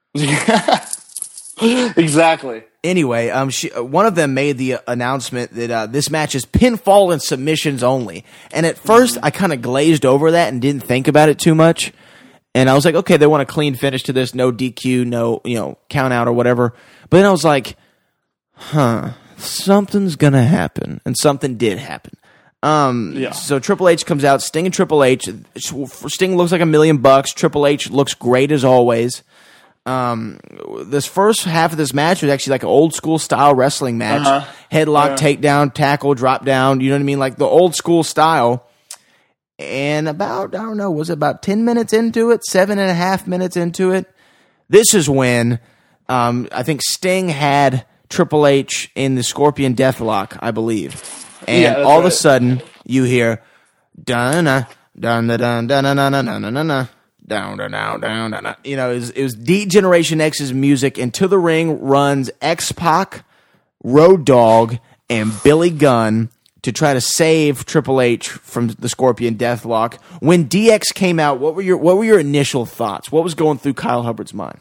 Exactly. Anyway, one of them made the announcement that this match is pinfall and submissions only. And at first, I kind of glazed over that and didn't think about it too much. And I was like, okay, they want a clean finish to this, no DQ, no count out or whatever. But then I was like, something's gonna happen, and something did happen. So Triple H comes out, Sting and Triple H. Sting looks like $1,000,000. Triple H looks great as always. This first half of this match was actually like an old school style wrestling match. Headlock, takedown, tackle, drop down. You know what I mean? Like the old school style. And was it about 10 minutes into it, 7.5 minutes into it? This is when I think Sting had Triple H in the Scorpion Deathlock, I believe. And all of a sudden, you hear dun dun dun dun dun dun dun dun dun dun. Down, down, down, down, down. It was D-Generation X's music, and to the ring runs X-Pac, Road Dogg, and Billy Gunn to try to save Triple H from the Scorpion Deathlock. When DX came out, what were your initial thoughts? What was going through Kyle Hubbard's mind?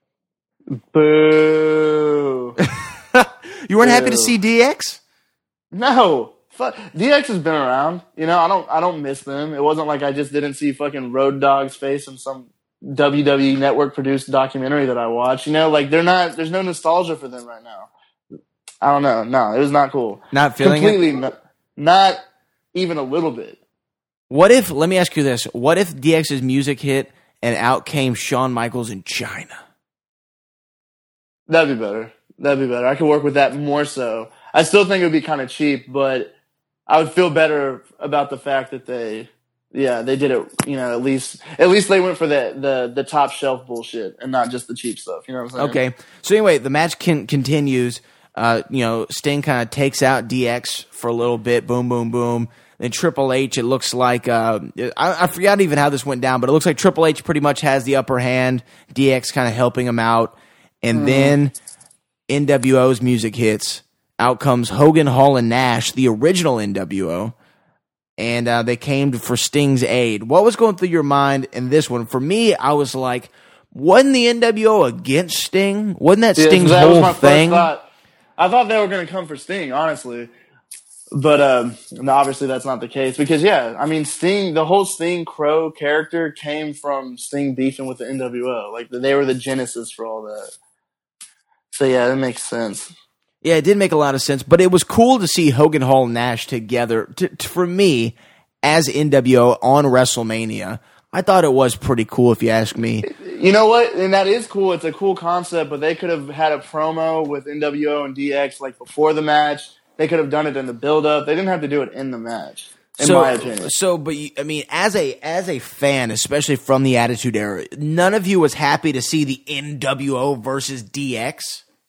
Boo. You weren't happy to see DX? No. DX has been around. I don't miss them. It wasn't like I just didn't see fucking Road Dogg's face in some WWE network produced documentary that I watched. There's no nostalgia for them right now. I don't know. No, it was not cool. Not feeling completely not even a little bit. Let me ask you this. What if DX's music hit and out came Shawn Michaels in China? That'd be better. I could work with that more so. I still think it would be kind of cheap, but I would feel better about the fact that they did it, at least they went for the top shelf bullshit and not just the cheap stuff, you know what I'm saying? Okay. So anyway, the match continues. Sting kind of takes out DX for a little bit, boom, boom, boom. Then Triple H, it looks like, I forgot even how this went down, but it looks like Triple H pretty much has the upper hand, DX kind of helping him out, and then NWO's music hits. Out comes Hogan, Hall, and Nash, the original NWO. and they came for Sting's aid. What was going through your mind in this one? For me, I was like, wasn't the NWO against Sting? Wasn't that Sting's that whole was my thing? First thought. I thought they were going to come for Sting, honestly. But no, obviously that's not the case. Because, yeah, I mean, Sting, the whole Sting Crow character came from Sting beefing with the NWO. Like, they were the genesis for all that. So, yeah, that makes sense. Yeah, it did make a lot of sense. But it was cool to see Hogan, Hall, and Nash together. For me, as NWO on WrestleMania, I thought it was pretty cool, if you ask me. You know what? And that is cool. It's a cool concept, but they could have had a promo with NWO and DX like before the match. They could have done it in the build-up. They didn't have to do it in the match, in my opinion. But I mean, as a fan, especially from the Attitude Era, none of you was happy to see the NWO versus DX?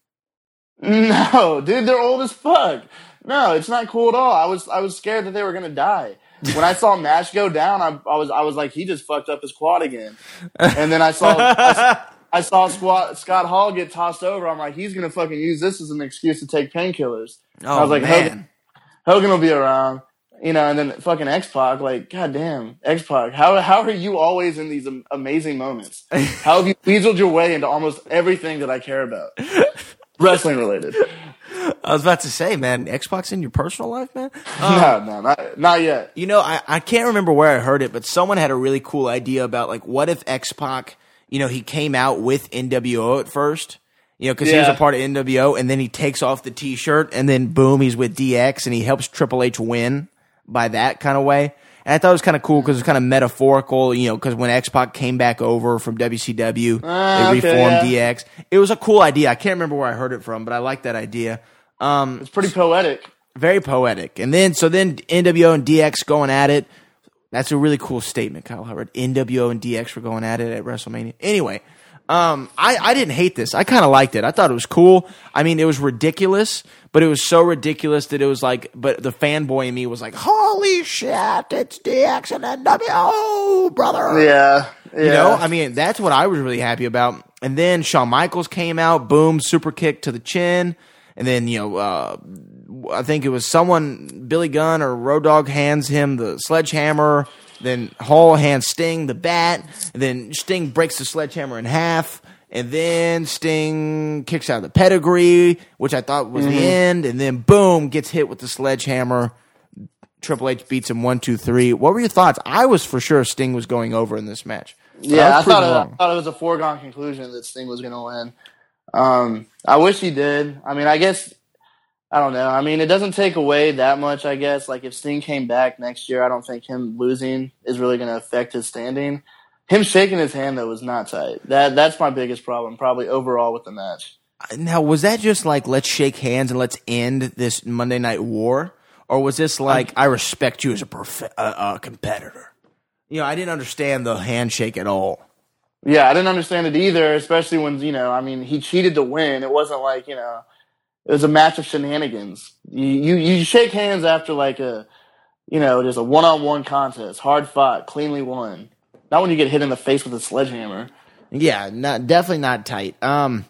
No, dude, they're old as fuck. No, it's not cool at all. I was scared that they were gonna die. When I saw Nash go down, I was like, he just fucked up his quad again. And then I saw Scott Hall get tossed over. I'm like, he's gonna fucking use this as an excuse to take painkillers. Oh, I was like, man. Hogan will be around, you know. And then fucking X-Pac, like, goddamn, X-Pac, how are you always in these amazing moments? How have you weaseled your way into almost everything that I care about, wrestling related? I was about to say, man, X-Pac's in your personal life, man? No, not yet. You know, I can't remember where I heard it, but someone had a really cool idea about, like, what if X-Pac, you know, he came out with NWO at first, you know, because he was a part of NWO, and then he takes off the T-shirt, and then boom, he's with DX, and he helps Triple H win by that kind of way. And I thought it was kind of cool because it's kind of metaphorical, you know, because when X-Pac came back over from WCW, they reformed DX. It was a cool idea. I can't remember where I heard it from, but I like that idea. It's pretty poetic. Very poetic. And then NWO and DX going at it. That's a really cool statement, Kyle Hubbard. NWO and DX were going at it at WrestleMania. Anyway, I didn't hate this. I kind of liked it. I thought it was cool. I mean, it was ridiculous, but it was so ridiculous that it was like, but the fanboy in me was like, holy shit, it's DX and NWO, brother. Yeah. You know, I mean, that's what I was really happy about. And then Shawn Michaels came out, boom, super kick to the chin. And then, you know, I think it was Billy Gunn or Road Dogg hands him the sledgehammer. Then Hall hands Sting the bat. And then Sting breaks the sledgehammer in half. And then Sting kicks out of the pedigree, which I thought was the end. And then, boom, gets hit with the sledgehammer. Triple H beats him 1, 2, 3. What were your thoughts? I was for sure Sting was going over in this match. Yeah, I thought it was a foregone conclusion that Sting was going to win. I wish he did. I mean, I guess, I don't know. I mean, it doesn't take away that much, I guess. Like, if Sting came back next year, I don't think him losing is really going to affect his standing. Him shaking his hand, though, was not tight. That's my biggest problem, probably overall with the match. Now, was that just like, let's shake hands and let's end this Monday Night War? Or was this like, I respect you as a competitor? You know, I didn't understand the handshake at all. Yeah, I didn't understand it either, especially when, you know, I mean, he cheated to win. It wasn't like, you know, it was a match of shenanigans. You shake hands after like a, you know, just a one-on-one contest, hard fought, cleanly won. Not when you get hit in the face with a sledgehammer. Yeah, definitely not tight. The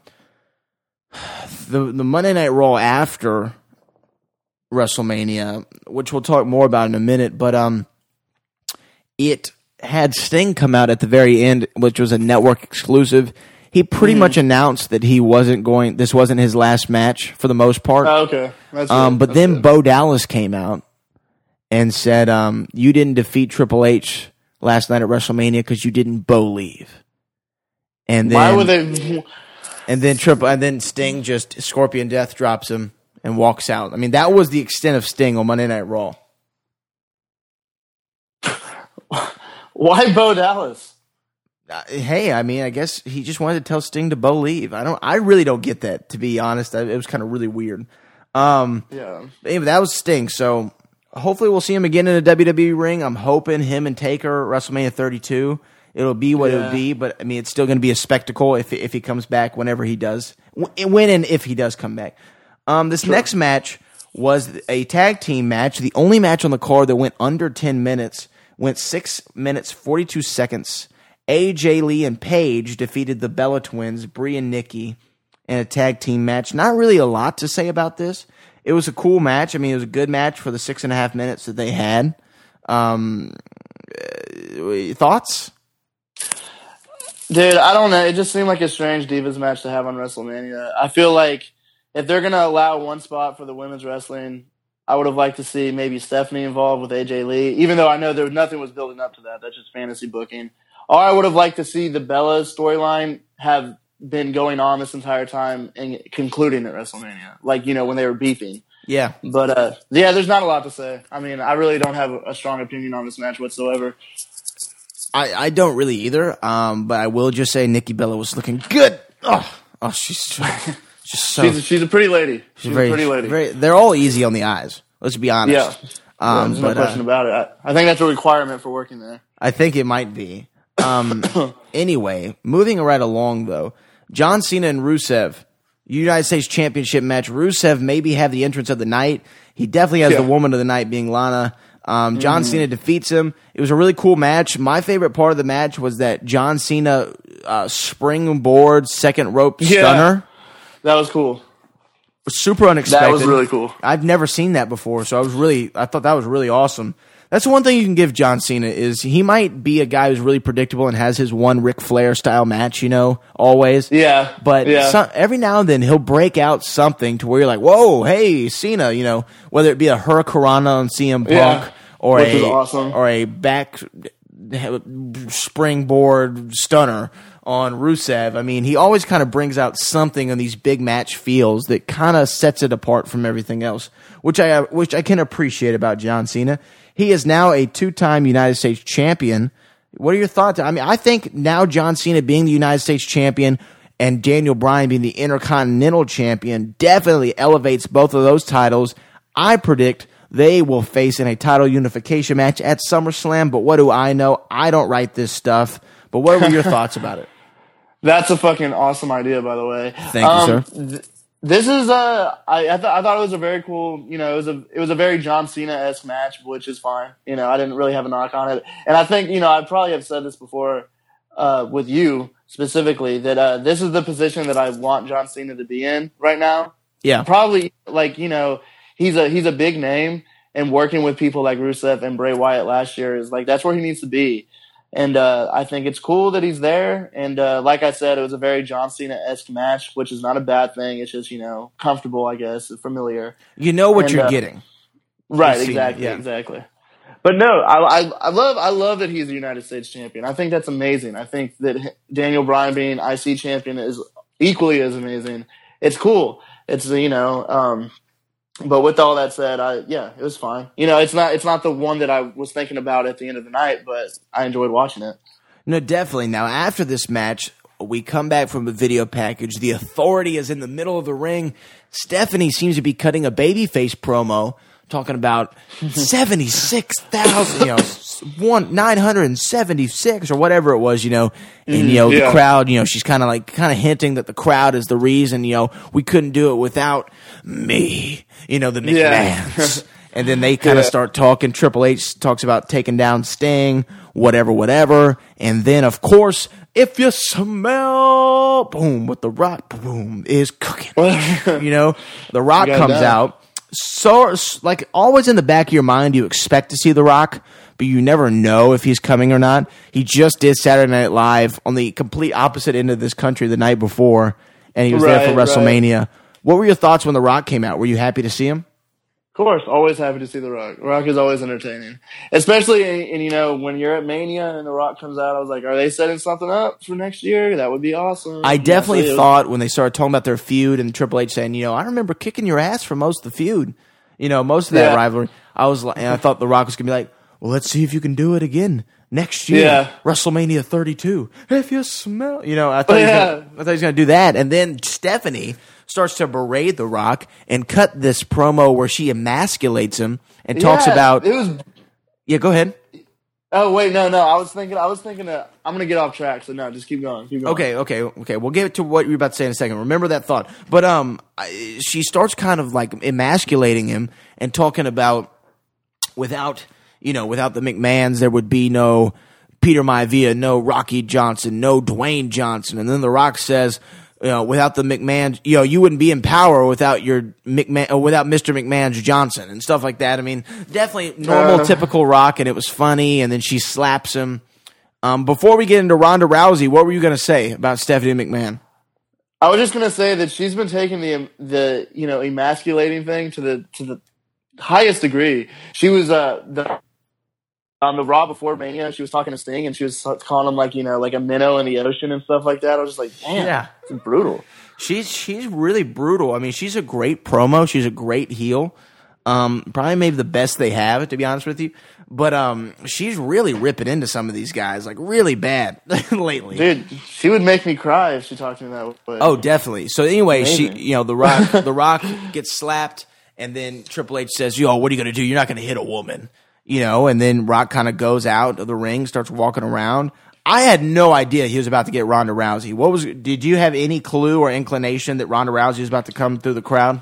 Monday Night Raw after WrestleMania, which we'll talk more about in a minute, but it had Sting come out at the very end, which was a network exclusive. He pretty much announced that this wasn't his last match for the most part. Oh, okay. But then Bo Dallas came out and said, you didn't defeat Triple H last night at WrestleMania because you didn't believe. And then, why would they? And then Sting just Scorpion Death drops him and walks out. I mean, that was the extent of Sting on Monday Night Raw. Why Bo Dallas? Hey, I mean, I guess he just wanted to tell Sting to believe. I really don't get that, to be honest. It was kind of really weird. Yeah. Anyway, that was Sting. So hopefully we'll see him again in a WWE ring. I'm hoping him and Taker WrestleMania 32. It'll be what it'll be, but I mean, it's still going to be a spectacle if he comes back whenever he does. When and if he does come back. This next match was a tag team match. The only match on the card that went under 10 minutes. Went 6 minutes, 42 seconds. AJ Lee and Paige defeated the Bella Twins, Brie and Nikki, in a tag team match. Not really a lot to say about this. It was a cool match. I mean, it was a good match for the 6.5 minutes that they had. Thoughts? Dude, I don't know. It just seemed like a strange Divas match to have on WrestleMania. I feel like if they're going to allow one spot for the women's wrestling, I would have liked to see maybe Stephanie involved with AJ Lee, even though I know nothing was building up to that. That's just fantasy booking. Or I would have liked to see the Bella storyline have been going on this entire time and concluding at WrestleMania, like, when they were beefing. Yeah. But, there's not a lot to say. I mean, I really don't have a strong opinion on this match whatsoever. I don't really either, but I will just say Nikki Bella was looking good. Oh, she's just so... She's a pretty lady. She's a pretty lady. They're all easy on the eyes. Let's be honest. Yeah. There's no question about it. I think that's a requirement for working there. I think it might be. Anyway, moving right along, though. John Cena and Rusev, United States Championship match. Rusev maybe have the entrance of the night. He definitely has the woman of the night being Lana. John Cena defeats him. It was a really cool match. My favorite part of the match was that John Cena springboard second rope stunner. That was cool. Super unexpected. That was really cool. I've never seen that before, so I thought that was really awesome. That's the one thing you can give John Cena is he might be a guy who's really predictable and has his one Ric Flair style match, always. Yeah. But every now and then he'll break out something to where you're like, whoa, hey, Cena, whether it be a Hurricanrana on CM Punk or a back springboard stunner on Rusev. I mean, he always kind of brings out something on these big match feels that kind of sets it apart from everything else, which I can appreciate about John Cena. He is now a 2-time United States champion. What are your thoughts? I mean, I think now John Cena being the United States champion and Daniel Bryan being the Intercontinental champion definitely elevates both of those titles. I predict they will face in a title unification match at SummerSlam, but what do I know? I don't write this stuff. But what were your thoughts about it? That's a fucking awesome idea, by the way. Thank you, sir. This is I thought it was a very cool, it was a very John Cena-esque match, which is fine. I didn't really have a knock on it. And I think, I probably have said this before, with you specifically, that, this is the position that I want John Cena to be in right now. Yeah. Probably, he's a big name, and working with people like Rusev and Bray Wyatt last year is that's where he needs to be. And I think it's cool that he's there. And like I said, it was a very John Cena-esque match, which is not a bad thing. It's just, comfortable, I guess, familiar. You know what you're getting. Right, exactly. But no, I love that he's the United States champion. I think that's amazing. I think that Daniel Bryan being IC champion is equally as amazing. It's cool. It's, but with all that said, it was fine. It's not the one that I was thinking about at the end of the night, but I enjoyed watching it. No, definitely. Now, after this match, we come back from the video package. The Authority is in the middle of the ring. Stephanie seems to be cutting a babyface promo, talking about 76,000, 976 or whatever it was, and the crowd, she's kind of hinting that the crowd is the reason, we couldn't do it without me, the McMahons. And then they kind of start talking. Triple H talks about taking down Sting, whatever. And then, of course, if you smell, boom, with The Rock, boom, is cooking. The Rock comes out. So, always in the back of your mind, you expect to see The Rock, but you never know if he's coming or not. He just did Saturday Night Live on the complete opposite end of this country the night before, and he was there for WrestleMania. Right. What were your thoughts when The Rock came out? Were you happy to see him? Of course, always happy to see The Rock. The Rock is always entertaining. Especially, when you're at Mania and The Rock comes out, I was like, are they setting something up for next year? That would be awesome. I definitely thought when they started talking about their feud and Triple H saying, I remember kicking your ass for most of the feud, most of that rivalry. I thought The Rock was going to be like, well, let's see if you can do it again next year. WrestleMania 32. If you smell, I thought he was going to do that. And then Stephanie starts to berate The Rock and cut this promo where she emasculates him and talks about. It was. Yeah, go ahead. Oh wait, no. I was thinking. I'm gonna get off track. So no, just keep going. Okay. We'll get to what you're about to say in a second. Remember that thought. But she starts kind of emasculating him and talking about without the McMahons, there would be no Peter Maivia, no Rocky Johnson, no Dwayne Johnson. And then The Rock says, without the McMahon, you wouldn't be in power without your McMahon or without Mr. McMahon's Johnson and stuff like that. I mean, definitely normal, typical Rock, and it was funny. And then she slaps him. Before we get into Ronda Rousey, what were you going to say about Stephanie McMahon? I was just going to say that she's been taking the emasculating thing to the highest degree. She was on the Raw before Mania, she was talking to Sting, and she was calling him like a minnow in the ocean and stuff like that. I was just like, damn, it's brutal. She's really brutal. I mean, she's a great promo. She's a great heel. Probably maybe the best they have, to be honest with you. But she's really ripping into some of these guys, like really bad lately. Dude, she would make me cry if she talked to me that way. Oh, definitely. So anyway, the Rock gets slapped, and then Triple H says, "Yo, what are you gonna do? You're not gonna hit a woman." And then Rock kind of goes out of the ring, starts walking around. I had no idea he was about to get Ronda Rousey. Did you have any clue or inclination that Ronda Rousey was about to come through the crowd?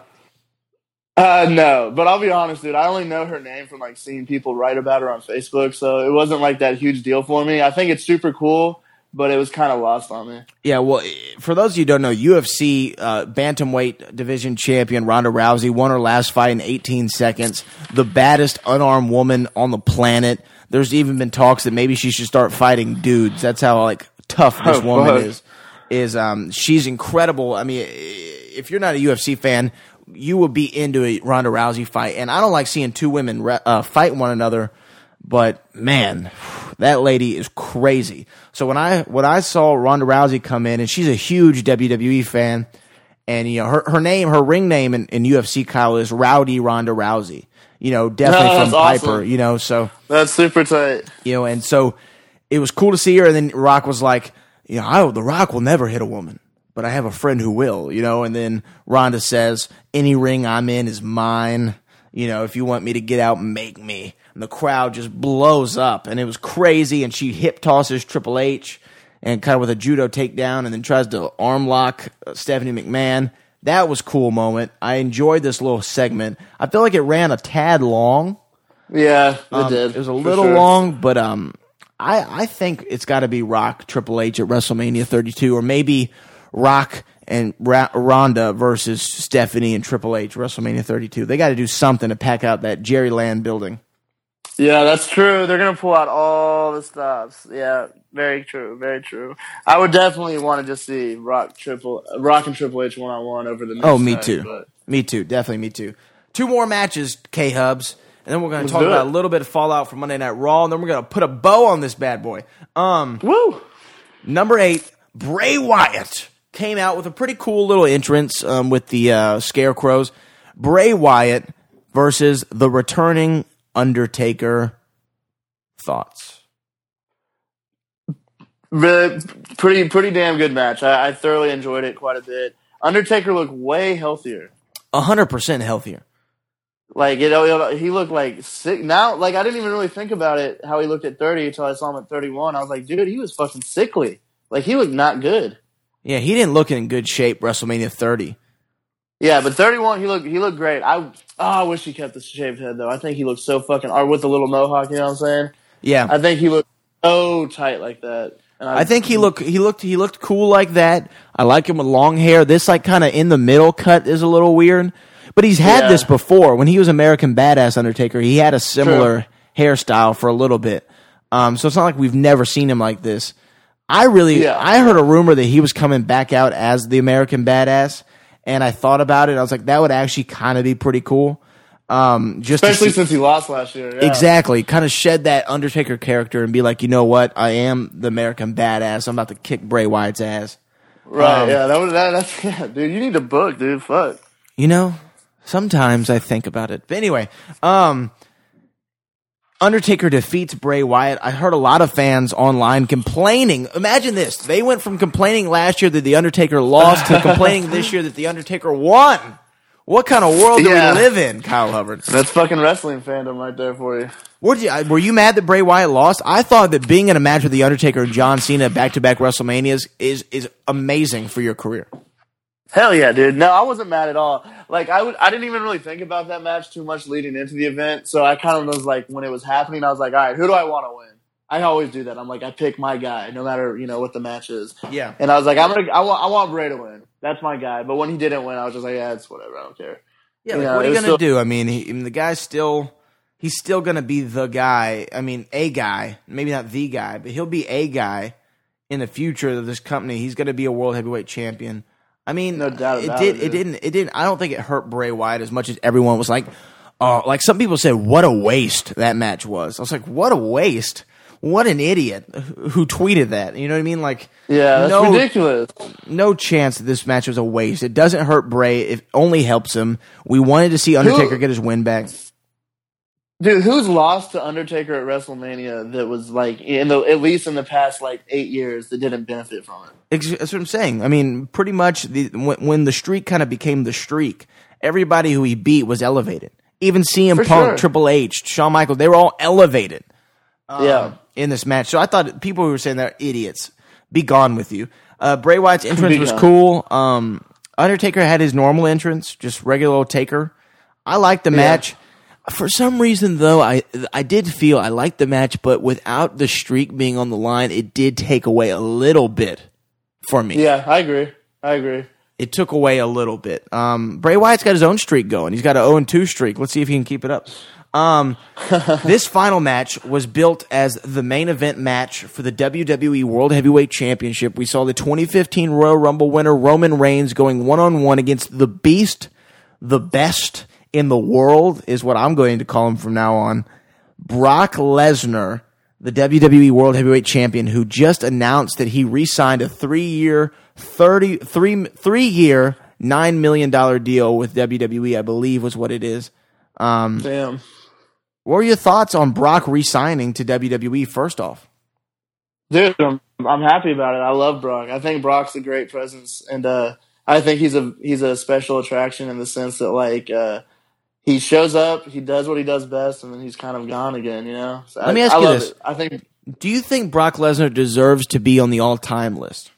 No, but I'll be honest, dude. I only know her name from seeing people write about her on Facebook, so it wasn't that huge deal for me. I think it's super cool, but it was kind of lost on me. Yeah, well, for those of you who don't know, UFC bantamweight division champion Ronda Rousey won her last fight in 18 seconds. The baddest unarmed woman on the planet. There's even been talks that maybe she should start fighting dudes. That's how tough this woman is. She's incredible. I mean, if you're not a UFC fan, you will be into a Ronda Rousey fight. And I don't like seeing two women fight one another, but man, that lady is crazy. So when I saw Ronda Rousey come in, and she's a huge WWE fan, and her ring name in UFC, Kyle, is Rowdy Ronda Rousey. Definitely from Piper. Awesome. So that's super tight. And so it was cool to see her. And then Rock was like, the Rock will never hit a woman, but I have a friend who will. And then Ronda says, "Any ring I'm in is mine. If you want me to get out, make me." And the crowd just blows up, and it was crazy. And she hip tosses Triple H, and kind of with a judo takedown, and then tries to arm lock Stephanie McMahon. That was a cool moment. I enjoyed this little segment. I feel like it ran a tad long. Yeah, it did. It was a little long, but I think it's got to be Rock Triple H at WrestleMania 32, or maybe Rock and Ronda versus Stephanie and Triple H WrestleMania 32. They got to do something to pack out that Jerry Land building. Yeah, that's true. They're going to pull out all the stops. Yeah, very true, very true. I would definitely want to just see Rock and Triple H one-on-one over the next me time, too. But. Me too. Definitely me too. 2 more matches, K-Hubs, and then we're going to talk about a little bit of fallout from Monday Night Raw, and then we're going to put a bow on this bad boy. Woo! Number 8, Bray Wyatt came out with a pretty cool little entrance with the Scarecrows. Bray Wyatt versus the returning Undertaker. Thoughts? Pretty damn good match. I thoroughly enjoyed it quite a bit. Undertaker looked way healthier. 100% healthier. He looked sick. Now, I didn't even really think about it, how he looked at 30 until I saw him at 31. I was like, dude, he was fucking sickly. He looked not good. Yeah, he didn't look in good shape WrestleMania 30. Yeah, but 31, he looked great. I wish he kept the shaved head though. I think he looked so fucking, or with the little mohawk. You know what I'm saying? Yeah, I think he looked so tight like that. And I think he looked cool like that. I like him with long hair. This kind of in the middle cut is a little weird, but he's had this before. When he was American Badass Undertaker, he had a similar hairstyle for a little bit. So it's not like we've never seen him like this. I heard a rumor that he was coming back out as the American Badass. And I thought about it. I was like, that would actually kind of be pretty cool. Especially since he lost last year. Yeah. Exactly. Kind of shed that Undertaker character and be like, you know what? I am the American Badass. I'm about to kick Bray Wyatt's ass. Right. That's dude. You need a book, dude. Fuck. Sometimes I think about it. But anyway, Undertaker defeats Bray Wyatt. I heard a lot of fans online complaining. Imagine this. They went from complaining last year that The Undertaker lost to complaining this year that The Undertaker won. What kind of world do we live in, Kyle Hubbard? That's fucking wrestling fandom right there for you. Were you mad that Bray Wyatt lost? I thought that being in a match with The Undertaker and John Cena back-to-back WrestleManias is amazing for your career. Hell yeah, dude. No, I wasn't mad at all. I didn't even really think about that match too much leading into the event. So I kind of was when it was happening, I was like, all right, who do I want to win? I always do that. I'm like, I pick my guy, no matter what the match is. Yeah. And I was like, I want Bray to win. That's my guy. But when he didn't win, I was just like, yeah, it's whatever. I don't care. Yeah, like, what are you going to do? I mean, the guy's still – he's still going to be the guy. I mean, a guy. Maybe not the guy, but he'll be a guy in the future of this company. He's going to be a world heavyweight champion. I mean, no doubt it didn't. I don't think it hurt Bray Wyatt as much as everyone was like, oh, like some people said, what a waste that match was. I was like, what a waste. What an idiot who tweeted that. You know what I mean? Like, yeah, that's ridiculous. No chance that this match was a waste. It doesn't hurt Bray. It only helps him. We wanted to see Undertaker get his win back. Dude, who's lost to Undertaker at WrestleMania that was like, at least in the past like 8 years, that didn't benefit from it? That's what I'm saying. I mean, pretty much when the streak kind of became the streak, everybody who he beat was elevated. Even CM Punk, sure. Triple H, Shawn Michaels, they were all elevated. In this match. So I thought people who were saying they're idiots. Be gone with you. Bray Wyatt's entrance was cool. Undertaker had his normal entrance, just regular old Taker. I liked the match. For some reason, though, I did feel I liked the match, but without the streak being on the line, it did take away a little bit for me. Yeah, I agree. It took away a little bit. Bray Wyatt's got his own streak going. He's got an 0-2 streak. Let's see if he can keep it up. This final match was built as the main event match for the WWE World Heavyweight Championship. We saw the 2015 Royal Rumble winner Roman Reigns going one-on-one against the Beast, the best in the world is what I'm going to call him from now on. Brock Lesnar, the WWE World Heavyweight Champion, who just announced that he re-signed a 3-year, $9 million deal with WWE, I believe was what it is. Damn. What were your thoughts on Brock re-signing to WWE first off? Dude, I'm happy about it. I love Brock. I think Brock's a great presence, and I think he's a special attraction in the sense that like he shows up, he does what he does best, and then he's kind of gone again, you know? So Let me ask you this. I think. Do you think Brock Lesnar deserves to be on the all-time list?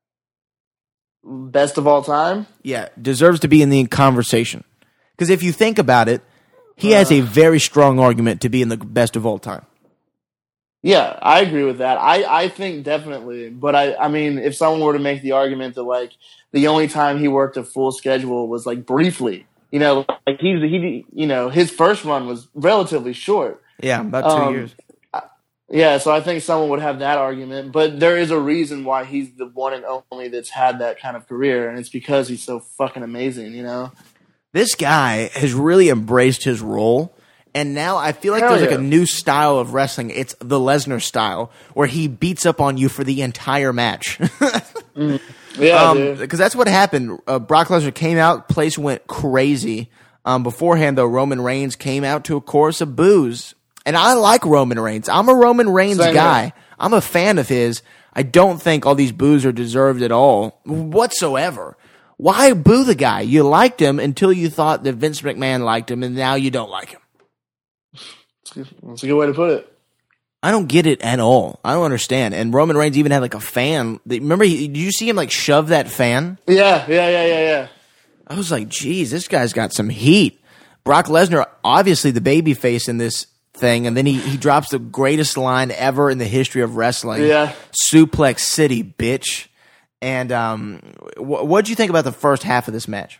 Best of all time? Yeah, deserves to be in the conversation. Because if you think about it, he has a very strong argument to be in the best of all time. Yeah, I agree with that. I think definitely. But I mean, if someone were to make the argument that like the only time he worked a full schedule was like briefly, you know, like he you know, his first run was relatively short. Yeah, about 2 years. Yeah, so I think someone would have that argument, but there is a reason why he's the one and only that's had that kind of career, and it's because he's so fucking amazing, you know? This guy has really embraced his role, and now I feel like there's like a new style of wrestling. It's the Lesnar style, where he beats up on you for the entire match. Yeah, dude. Because that's what happened. Brock Lesnar came out, place went crazy. Beforehand, though, Roman Reigns came out to a chorus of boos. And I like Roman Reigns. I'm a Roman Reigns guy. I'm a fan of his. I don't think all these boos are deserved at all whatsoever. Why boo the guy? You liked him until you thought that Vince McMahon liked him, and now you don't like him. That's a good way to put it. I don't get it at all. I don't understand. And Roman Reigns even had like a fan. Remember, did you see him like shove that fan? Yeah. I was like, geez, this guy's got some heat. Brock Lesnar, obviously the baby face in this thing, and then he drops the greatest line ever in the history of wrestling. Yeah. Suplex City, bitch. And what'd you think about the first half of this match?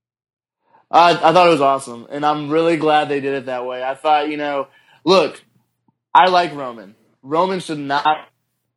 I thought it was awesome, and I'm really glad they did it that way. I thought, you know, look, I like Roman. Roman should not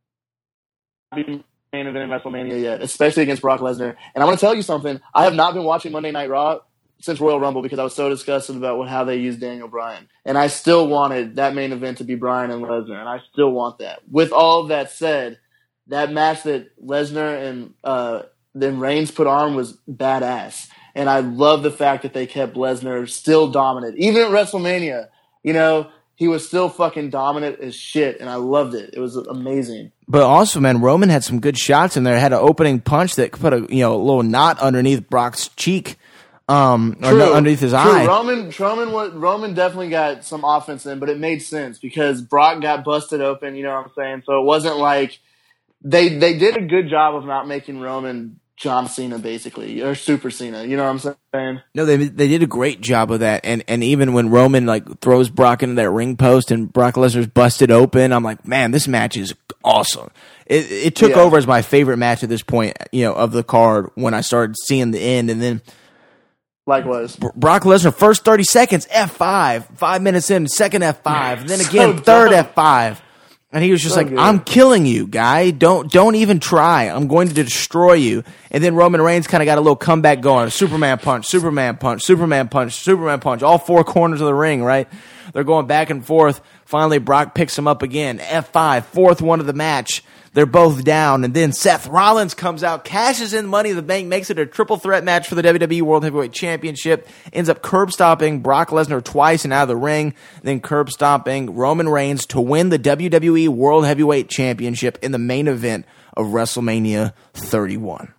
be main event in WrestleMania yet, especially against Brock Lesnar. And I'm going to tell you something. I have not been watching Monday Night Raw since Royal Rumble because I was so disgusted about how they used Daniel Bryan. And I still wanted that main event to be Bryan and Lesnar, and I still want that. With all of that said, that match that Lesnar and then Reigns put on was badass. And I love the fact that they kept Lesnar still dominant. Even at WrestleMania, you know, he was still fucking dominant as shit, and I loved it. It was amazing. But also, man, Roman had some good shots in there. Had an opening punch that put a little knot underneath Brock's cheek, underneath his eye. Roman definitely got some offense in, but it made sense because Brock got busted open. You know what I'm saying? So it wasn't like they did a good job of not making Roman John Cena, basically, or Super Cena. You know what I'm saying? No, they did a great job of that, and even when Roman like throws Brock into that ring post and Brock Lesnar's busted open, I'm like, man, this match is awesome. It took over as my favorite match at this point, of the card when I started seeing the end, and then likewise, Brock Lesnar first 30 seconds F5, 5 minutes in, second F5, and then again third F5. And he was just like, I'm killing you, guy. Don't even try. I'm going to destroy you. And then Roman Reigns kind of got a little comeback going. Superman punch, Superman punch, Superman punch, Superman punch. All four corners of the ring, right? They're going back and forth. Finally, Brock picks him up again. F5, fourth one of the match. They're both down. And then Seth Rollins comes out, cashes in Money in the Bank, makes it a triple threat match for the WWE World Heavyweight Championship, ends up curb stomping Brock Lesnar twice and out of the ring, then curb stomping Roman Reigns to win the WWE World Heavyweight Championship in the main event of WrestleMania 31.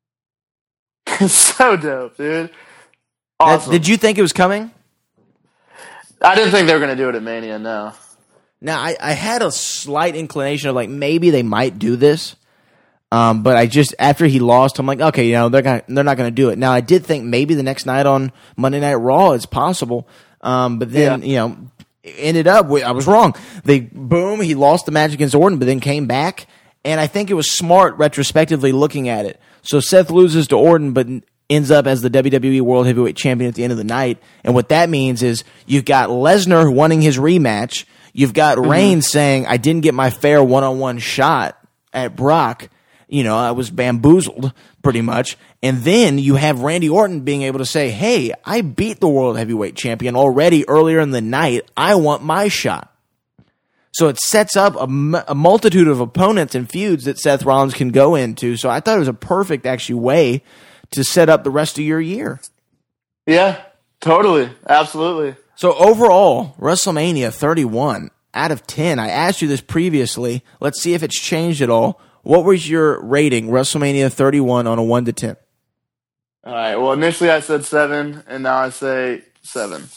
So dope, dude. Awesome. Did you think it was coming? I didn't think they were going to do it at Mania, no. Now, I had a slight inclination of like maybe they might do this, but I just after he lost, I'm like, okay, they're not going to do it. Now, I did think maybe the next night on Monday Night Raw it's possible, but then ended up I was wrong. He lost the match against Orton, but then came back, and I think it was smart retrospectively looking at it. So Seth loses to Orton, but ends up as the WWE World Heavyweight Champion at the end of the night, and what that means is you've got Lesnar wanting his rematch. You've got Reigns saying, I didn't get my fair one-on-one shot at Brock. I was bamboozled, pretty much. And then you have Randy Orton being able to say, hey, I beat the World Heavyweight Champion already earlier in the night. I want my shot. So it sets up a multitude of opponents and feuds that Seth Rollins can go into. So I thought it was a perfect, actually, way to set up the rest of your year. Yeah, totally. Absolutely. So overall, WrestleMania 31 out of 10. I asked you this previously. Let's see if it's changed at all. What was your rating, WrestleMania 31, on a 1 to 10? All right. Well, initially I said 7, and now I say 7.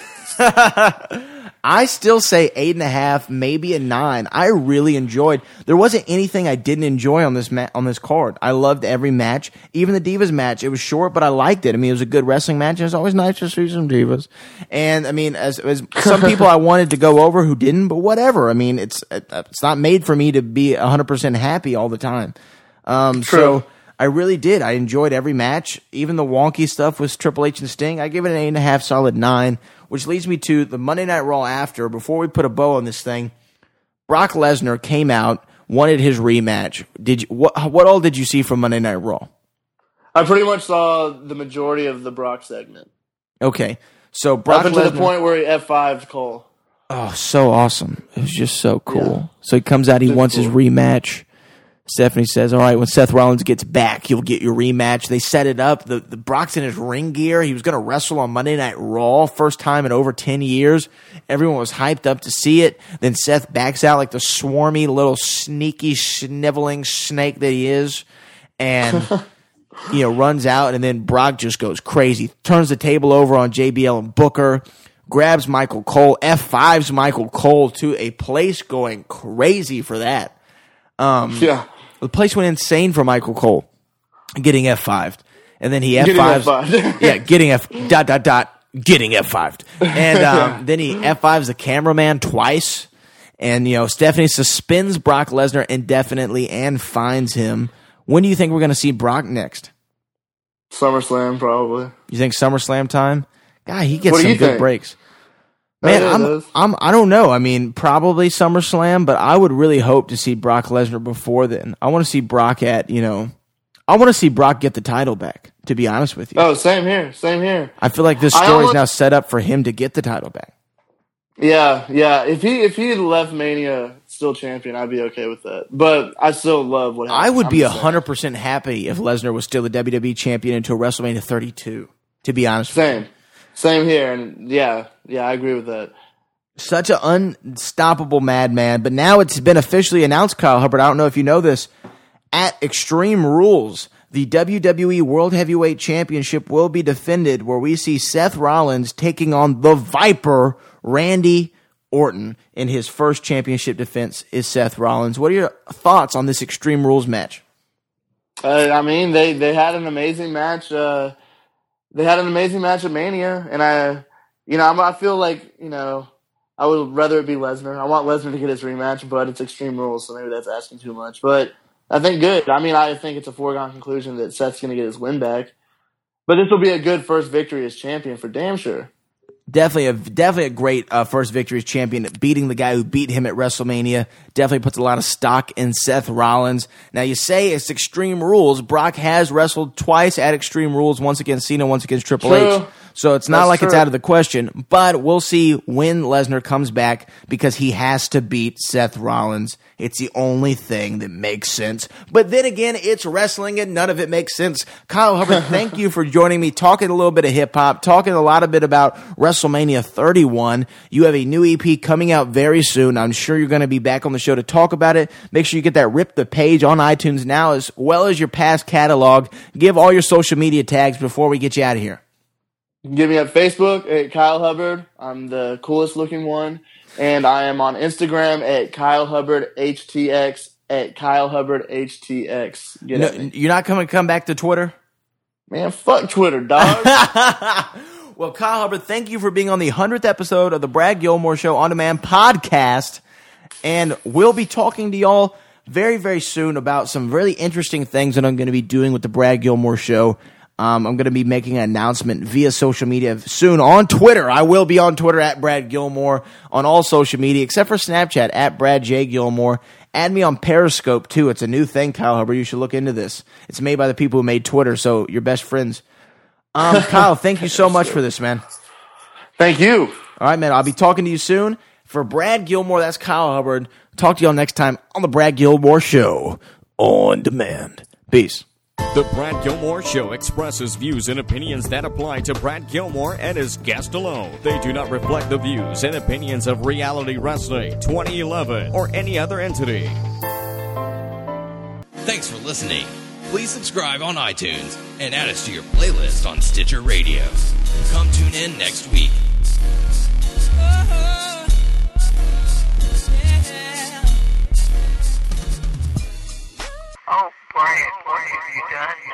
I still say 8.5, maybe a 9. I really enjoyed. There wasn't anything I didn't enjoy on this card. I loved every match, even the Divas match. It was short, but I liked it. I mean, it was a good wrestling match, and it's always nice to see some Divas. And I mean, as some people I wanted to go over who didn't, but whatever. I mean, it's not made for me to be 100% happy all the time. So I really did. I enjoyed every match, even the wonky stuff with Triple H and Sting. I give it an 8.5, solid 9. Which leads me to the Monday Night Raw after. Before we put a bow on this thing, Brock Lesnar came out, wanted his rematch. What all did you see from Monday Night Raw? I pretty much saw the majority of the Brock segment. Okay, so Brock Lesnar, up until the point where he F5'd Cole. Oh, so awesome! It was just so cool. Yeah. So he comes out, he wants his rematch. Stephanie says, all right, when Seth Rollins gets back, you'll get your rematch. They set it up. The Brock's in his ring gear. He was going to wrestle on Monday Night Raw, first time in over 10 years. Everyone was hyped up to see it. Then Seth backs out like the swarmy, little sneaky, sniveling snake that he is. And, runs out. And then Brock just goes crazy. Turns the table over on JBL and Booker. Grabs Michael Cole. F5s Michael Cole to a place going crazy for that. The place went insane for Michael Cole getting F5'd. And then he F5'd. Getting getting F5'd. And then he F5's the cameraman twice. And, Stephanie suspends Brock Lesnar indefinitely and fines him. When do you think we're going to see Brock next? SummerSlam, probably. You think SummerSlam time? God, he gets some good breaks. Man, I don't know. I mean, probably SummerSlam, but I would really hope to see Brock Lesnar before then. I want to see Brock get the title back, to be honest with you. Oh, same here. I feel like this story is now set up for him to get the title back. Yeah. If he left Mania still champion, I'd be okay with that. But I still love what happened. I would be 100% happy if Lesnar was still the WWE champion until WrestleMania 32, to be honest with you. Same here, and yeah, I agree with that. Such an unstoppable madman, but now it's been officially announced, Kyle Hubbard, I don't know if you know this, at Extreme Rules, the WWE World Heavyweight Championship will be defended, where we see Seth Rollins taking on the Viper, Randy Orton, in his first championship defense is Seth Rollins. What are your thoughts on this Extreme Rules match? I mean, they had an amazing match. They had an amazing match at Mania, and I feel like, I would rather it be Lesnar. I want Lesnar to get his rematch, but it's Extreme Rules, so maybe that's asking too much. But I think good. I mean, I think it's a foregone conclusion that Seth's going to get his win back. But this will be a good first victory as champion for damn sure. Definitely a great first victory as champion, beating the guy who beat him at WrestleMania. Definitely puts a lot of stock in Seth Rollins. Now, you say it's Extreme Rules. Brock has wrestled twice at Extreme Rules, once against Cena, once against Triple H. So it's not like it's out of the question, but we'll see when Lesnar comes back because he has to beat Seth Rollins. It's the only thing that makes sense. But then again, it's wrestling and none of it makes sense. Kyle Hubbard, thank you for joining me, talking a little bit of hip-hop, talking a lot of bit about WrestleMania 31. You have a new EP coming out very soon. I'm sure you're going to be back on the show to talk about it. Make sure you get that Rip the Page on iTunes now, as well as your past catalog. Give all your social media tags before we get you out of here. You can get me at Facebook at Kyle Hubbard. I'm the coolest looking one. And I am on Instagram at Kyle Hubbard HTX, at Kyle Hubbard HTX. No, you're not going to come back to Twitter? Man, fuck Twitter, dog. Well, Kyle Hubbard, thank you for being on the 100th episode of the Brad Gilmore Show On Demand podcast. And we'll be talking to y'all very, very soon about some really interesting things that I'm going to be doing with the Brad Gilmore Show. I'm going to be making an announcement via social media soon on Twitter. I will be on Twitter at Brad Gilmore, on all social media except for Snapchat at Brad J. Gilmore. Add me on Periscope too. It's a new thing, Kyle Hubbard. You should look into this. It's made by the people who made Twitter, so you're best friends. Kyle, thank you so much for this, man. Thank you. All right, man. I'll be talking to you soon. For Brad Gilmore, that's Kyle Hubbard. Talk to y'all next time on the Brad Gilmore Show On Demand. Peace. The Brad Gilmore Show expresses views and opinions that apply to Brad Gilmore and his guest alone. They do not reflect the views and opinions of Reality Wrestling 2011 or any other entity. Thanks for listening. Please subscribe on iTunes and add us to your playlist on Stitcher Radio. Come tune in next week. Oh, Brian, are you done?